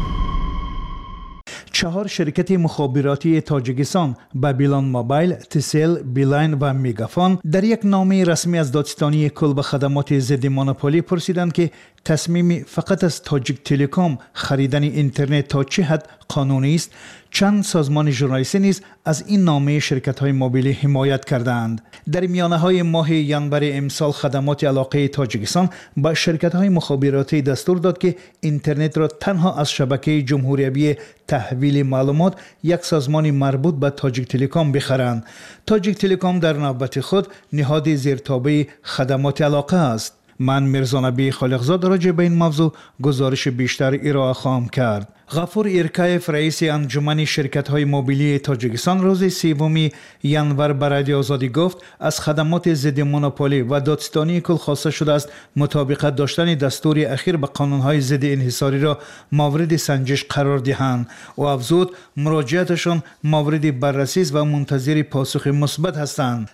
4 شرکت مخابراتی تاجیکستان بابیلون موبایل، تسل، بیلاین و میگافون در یک نامه رسمی از دادستانی کل به خدمات ضد مونوپولی پرسیدند که تصمیم فقط از تاجیک تلکام خریدن اینترنت تا چه حد قانونی است. چند سازمان ژورنالیستی نیز از این نامه شرکت‌های موبیلی حمایت کردند. در میانه‌های ماه ینور امسال خدمات علاقه تاجیکستان با شرکت‌های مخابراتی دستور داد که اینترنت را تنها از شبکه جمهوری تحویل معلومات، یک سازمان مربوط به تاجیک تلکام بخرند. تاجیک تلکام در نوبت خود نهاد زیرتابع خدمات علاقه است. من میرزانبی خالقزاد راجع به این موضوع گزارش بیشتر ارائه خواهم کرد. غفور ایرکایف، رئیس انجمن شرکت‌های موبیلی تاجیکستان، روز 3 ینور به رادیو آزادی گفت از خدمات ضد مونوپولی و دادستانی کل خواسته شده است مطابقت داشتن دستور اخیر به قانون‌های ضد انحصاری را مورد سنجش قرار دهند و افزود مراجعتشان مورد بررسی و منتظر پاسخ مثبت هستند.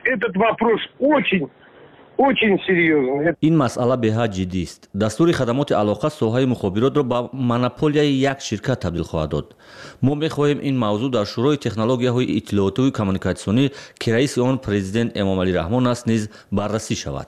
این مسئله به‌حد جدی است. دستور خدمات علاقه ساحه مخابرات را به مونوپولی یک شرکت تبدیل خواهد داد. ما می‌خواهیم این موضوع در شورای تکنولوژی‌های اطلاعاتی و کمیونیکاسیونی که رئیس آن پرزیدنت امام علی رحمان است نیز بررسی شود.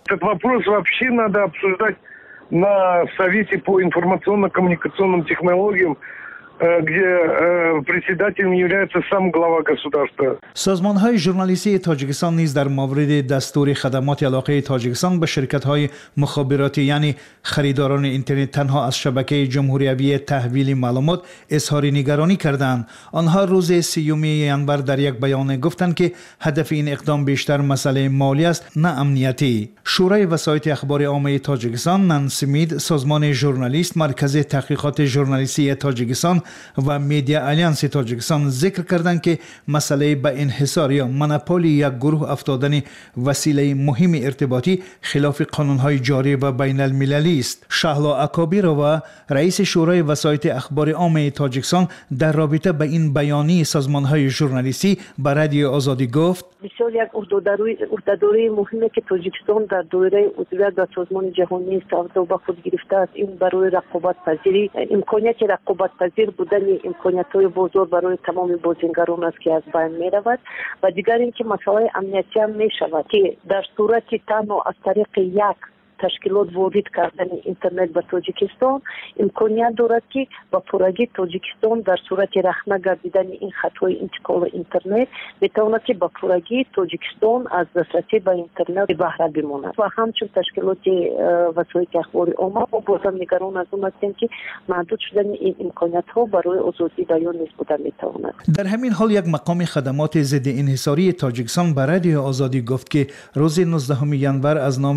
на Совете по информационно-коммуникационным технологиям, где председателем является сам глава государства. سازمان‌های ژورنالیستی تاجیکستان نیز در مورد دستور خدمات علاقه تاجیکستان به شرکت‌های مخابراتی یعنی خریداران اینترنت تنها از شبکه جمهوری تحویل معلومات اظهار نگرانی کردند. آنها روز 3 ینور در یک بیان گفتند که هدف این اقدام بیشتر مسئله مالی است نه امنیتی. شورای وسایط اخبار عامه تاجیکستان، نانسمید، سازمان ژورنالیست، مرکز تحقیقات ژورنالیستی تاجیکستان و میدیا آلیانس تاجیکستان ذکر کردند که مسئله به انحصار یا مونوپولی یک گروه افتادن وسیله مهم ارتباطی خلاف قانون‌های جاری و بین المللی است. شهلا اکابیروا، رئیس شورای وسایط اخبار عامه تاجیکستان، در رابطه با این بیانیه سازمان‌های ژورنالیستی به رادیو آزادی گفت: بسیار یک عهده‌داری مهمه که تاجیکستان در دوره عضویت در سازمان جهانی استعداد به خود گرفته است. این برای رقابت پذیری، امکانیت رقابت پذیر بودن امکانیت‌های بازار برای تمام بازیگران است که از بین می‌رود و دیگر اینکه مسئله امنیتی هم می‌شود که در صورت تنها از طریق یک تشکیلات وارد کردن اینترنت به تاجیکستان امکانیت دارد که با پورگی تاجیکستان در صورت رخنه گردیدن این خطهای انتقال اینترنت بتواند که با پورگی تاجیکستان از دسترسی به اینترنت بهره بماند و همچون تشکیلات وسایط اخبار عامه و بازم نگران از اون هستیم که محدود شدن این امکانیت ها برای آزادی بیان نیز بوده میتواند. در همین حال یک مقام خدمات ضد انحصاری تاجیکستان به رادیو آزادی گفت که روز 19 ینور از نام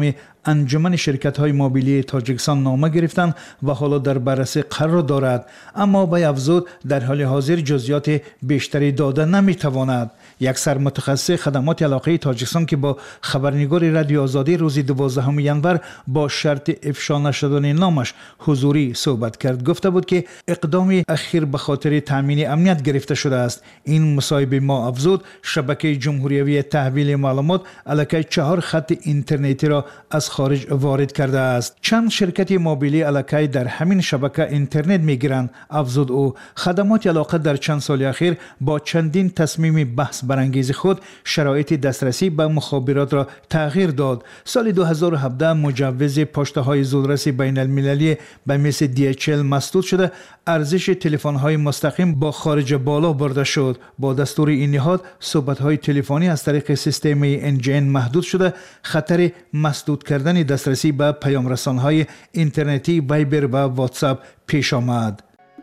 انجمن شرکت‌های موبیلی تاجیکستان نامه گرفتند و حالا در بررسی قرار دارد، اما وی افزود در حال حاضر جزئیات بیشتری داده نمی‌تواند. یک سرمتخصص خدمات علاقه تاجیکستان که با خبرنگار رادیو آزادی روز 12 ینور با شرط افشا نشدن نامش حضوری صحبت کرد، گفته بود که اقدام اخیر به خاطر تامین امنیت گرفته شده است. این مصاحبه ما افزود شبکه جمهوریوی تحویل معلومات الکی 4 خط اینترنتی را از خارج وارد کرده است. چند شرکت موبیلی الکی در همین شبکه اینترنت میگیرند. افزود او خدمات علاقه در چند سال اخیر با چندین تصمیم بحث برانگیز خود شرایط دسترسی به مخابرات را تغییر داد. سال 2017 مجوز پشته‌های زودرس بین المللی به مثل DHL مسدود شده، ارزش تلفن‌های مستقیم با خارج بالا برده شد. با دستور این نهاد صحبت‌های تلفنی از طریق سیستم NGN محدود شده، خطر مسدود کردن دسترسی به پیام‌رسان‌های اینترنتی وایبر و واتساپ پیش آمد.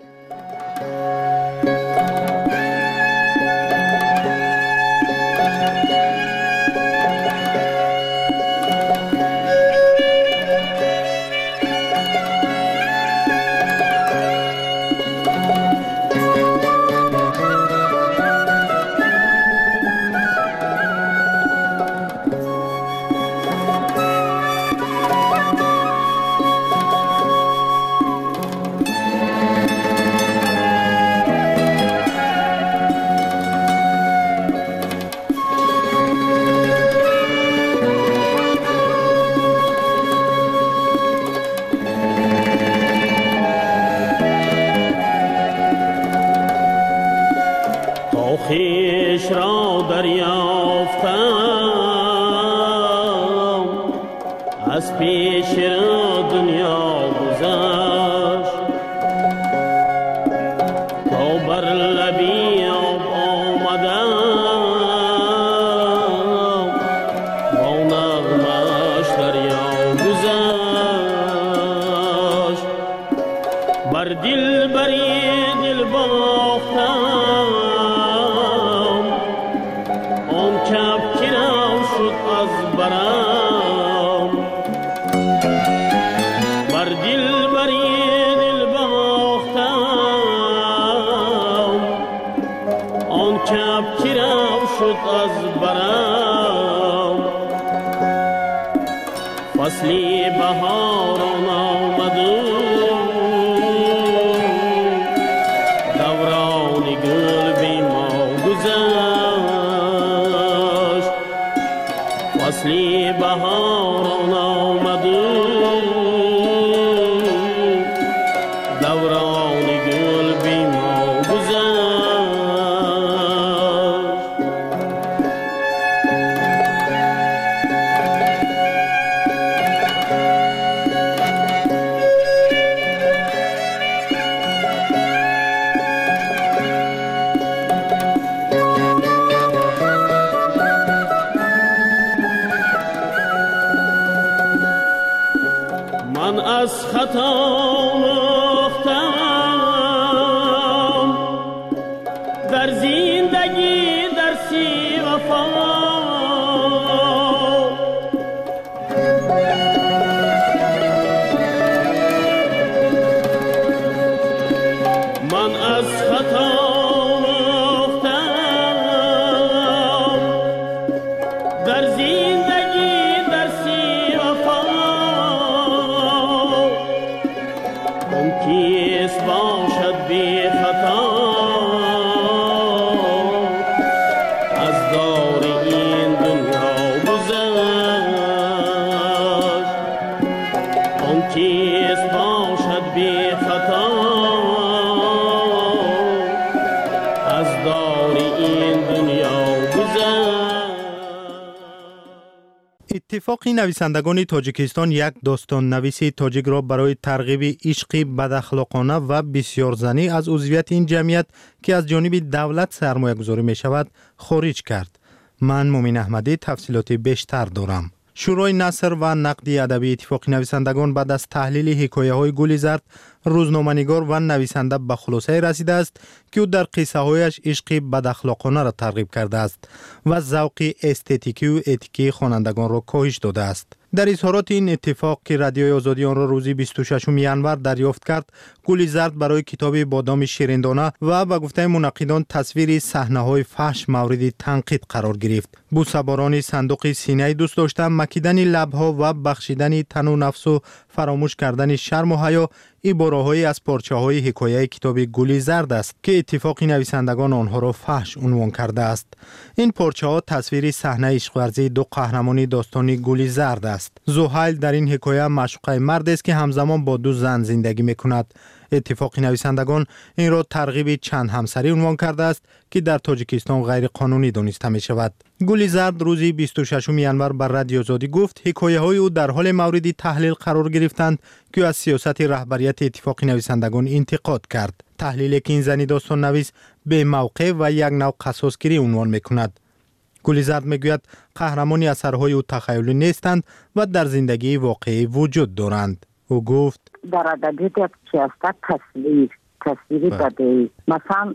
خویش را دریافتم، از پیش دنیا گذشت، تا بر لبی آب آمدم، با نغمش دریا گذشت، بر دل بری دل باختم، فصلی بهاران آمد و دوران گل بی ما گذشت، فصلی بهاران آمد و دوران گل بی ما گذشت. از خطا مختم در زندگی درسی وفا، من از خطا مختم در زندگی درسی وفا، کیست باشد بی خطا از دور این دنیا گذشت، آن کیست باشد بی خطا از دور این دنیا گذشت. اتفاق نویسندگان تاجیکستان یک داستان نویسی تاجیک را برای ترغیب عشق بداخلاقانه و بسیارزنی از عضویت این جمعیت که از جانب دولت سرمایه گذاری می شود خارج کرد. من مومن احمدی تفصیلات بیشتر دارم. شورای نثر و نقد ادبی اتفاق نویسندگان بعد از تحلیل حکایه‌های گل زرد روزنامه‌نگار و نویسنده به خلاصه رسیده است که او در قصه هایش عشق بداخلاقانه را ترغیب کرده است و ذوق استتیکی و اتیکی خوانندگان را کاهش داده است. در اظهارات این اتفاق که رادیوی آزادی آن را روزی 26 ژانویه دریافت کرد، گلی زرد برای کتاب بادام شیرندانه و به گفته منقدان تصویر صحنه‌های فحش مورد تنقید قرار گرفت. بوسه‌باران صندوق سینه دوست داشتن، مکیدن لب‌ها و بخشیدن تن و نفس و فراموش کردن شرم و حیا عباره‌هایی از پارچه‌های حکایه کتاب گلی زرد است که اتفاق نویسندگان آنها را فحش عنوان کرده است. این پارچه‌ها تصویر صحنه عشق ورزی دو قهرمان داستانی گلی زرد است. زحیل در این حکایه معشوقه مرد است که همزمان با دو زن زندگی می‌کند. اتفاق نویسندگان این را ترغیب چند همسری عنوان کرده است که در تاجیکستان غیر قانونی دانسته می شود. گلی زرد روزی 26 ژانویه بر رادیو آزادی گفت حکایه های او در حال مورد تحلیل قرار گرفتند که از سیاست رهبریت اتفاق نویسندگان انتقاد کرد. تحلیلی که این زنی داستان نویس به موقع و یک نوع قصاصگیری عنوان می کند. گلی زرد می گوید قهرمانی اثرهای او تخیلی نیستند و در زندگی واقعی وجود دارند. او گفت در ادبیات سیاست تصویری بده. مثلا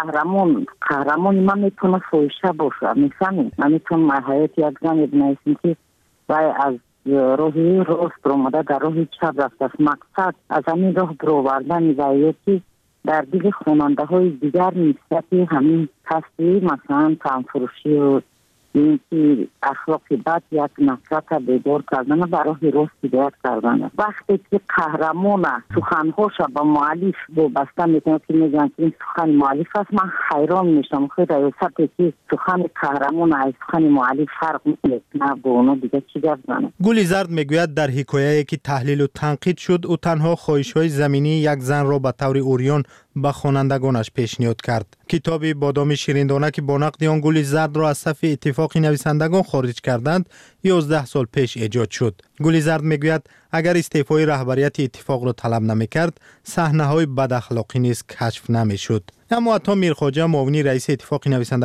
قهرمان من میتونه فوشه باشه. مثلا من میتونم ماهیت یک زن ابن که وای از راهی راست اومده در راهی چپ رفته است. مقصد از همین راه برآوردن وضعیتی در دل خواننده های دیگر نسبت همین تصویر مثلا تنفروشی و اینکه اخلاق بد یک نفرت بیدار کردن برای راست هدایت کردن. وقتی که قهرمان سخنهاش با مؤلف وابسته میکنه که میگن این سخن مؤلف است، من حیران میشم که ریاستی که سخن قهرمان از سخن مؤلف فرق میکنه نه با اونا دیگه چی گفت زنه. گلی زرد میگوید در حکایه‌ای که تحلیل و تنقید شد او تنها خواهش‌های زمینی یک زن را به طور اوریان به خوانندگانش پیشنهاد کرد. کتاب بادام شیرندانه که با نقد آن گلی زرد را از صف اتفاق نویسندگان خارج کردند 11 سال پیش ایجاد شد. گلی زرد میگوید اگر استعفای رهبریت اتفاق را طلب نمیکرد صحنه‌های بد اخلاقی نیز کشف نمیشد. اما عطا میرخواجه معاون رئیس اتفاق نویسندگان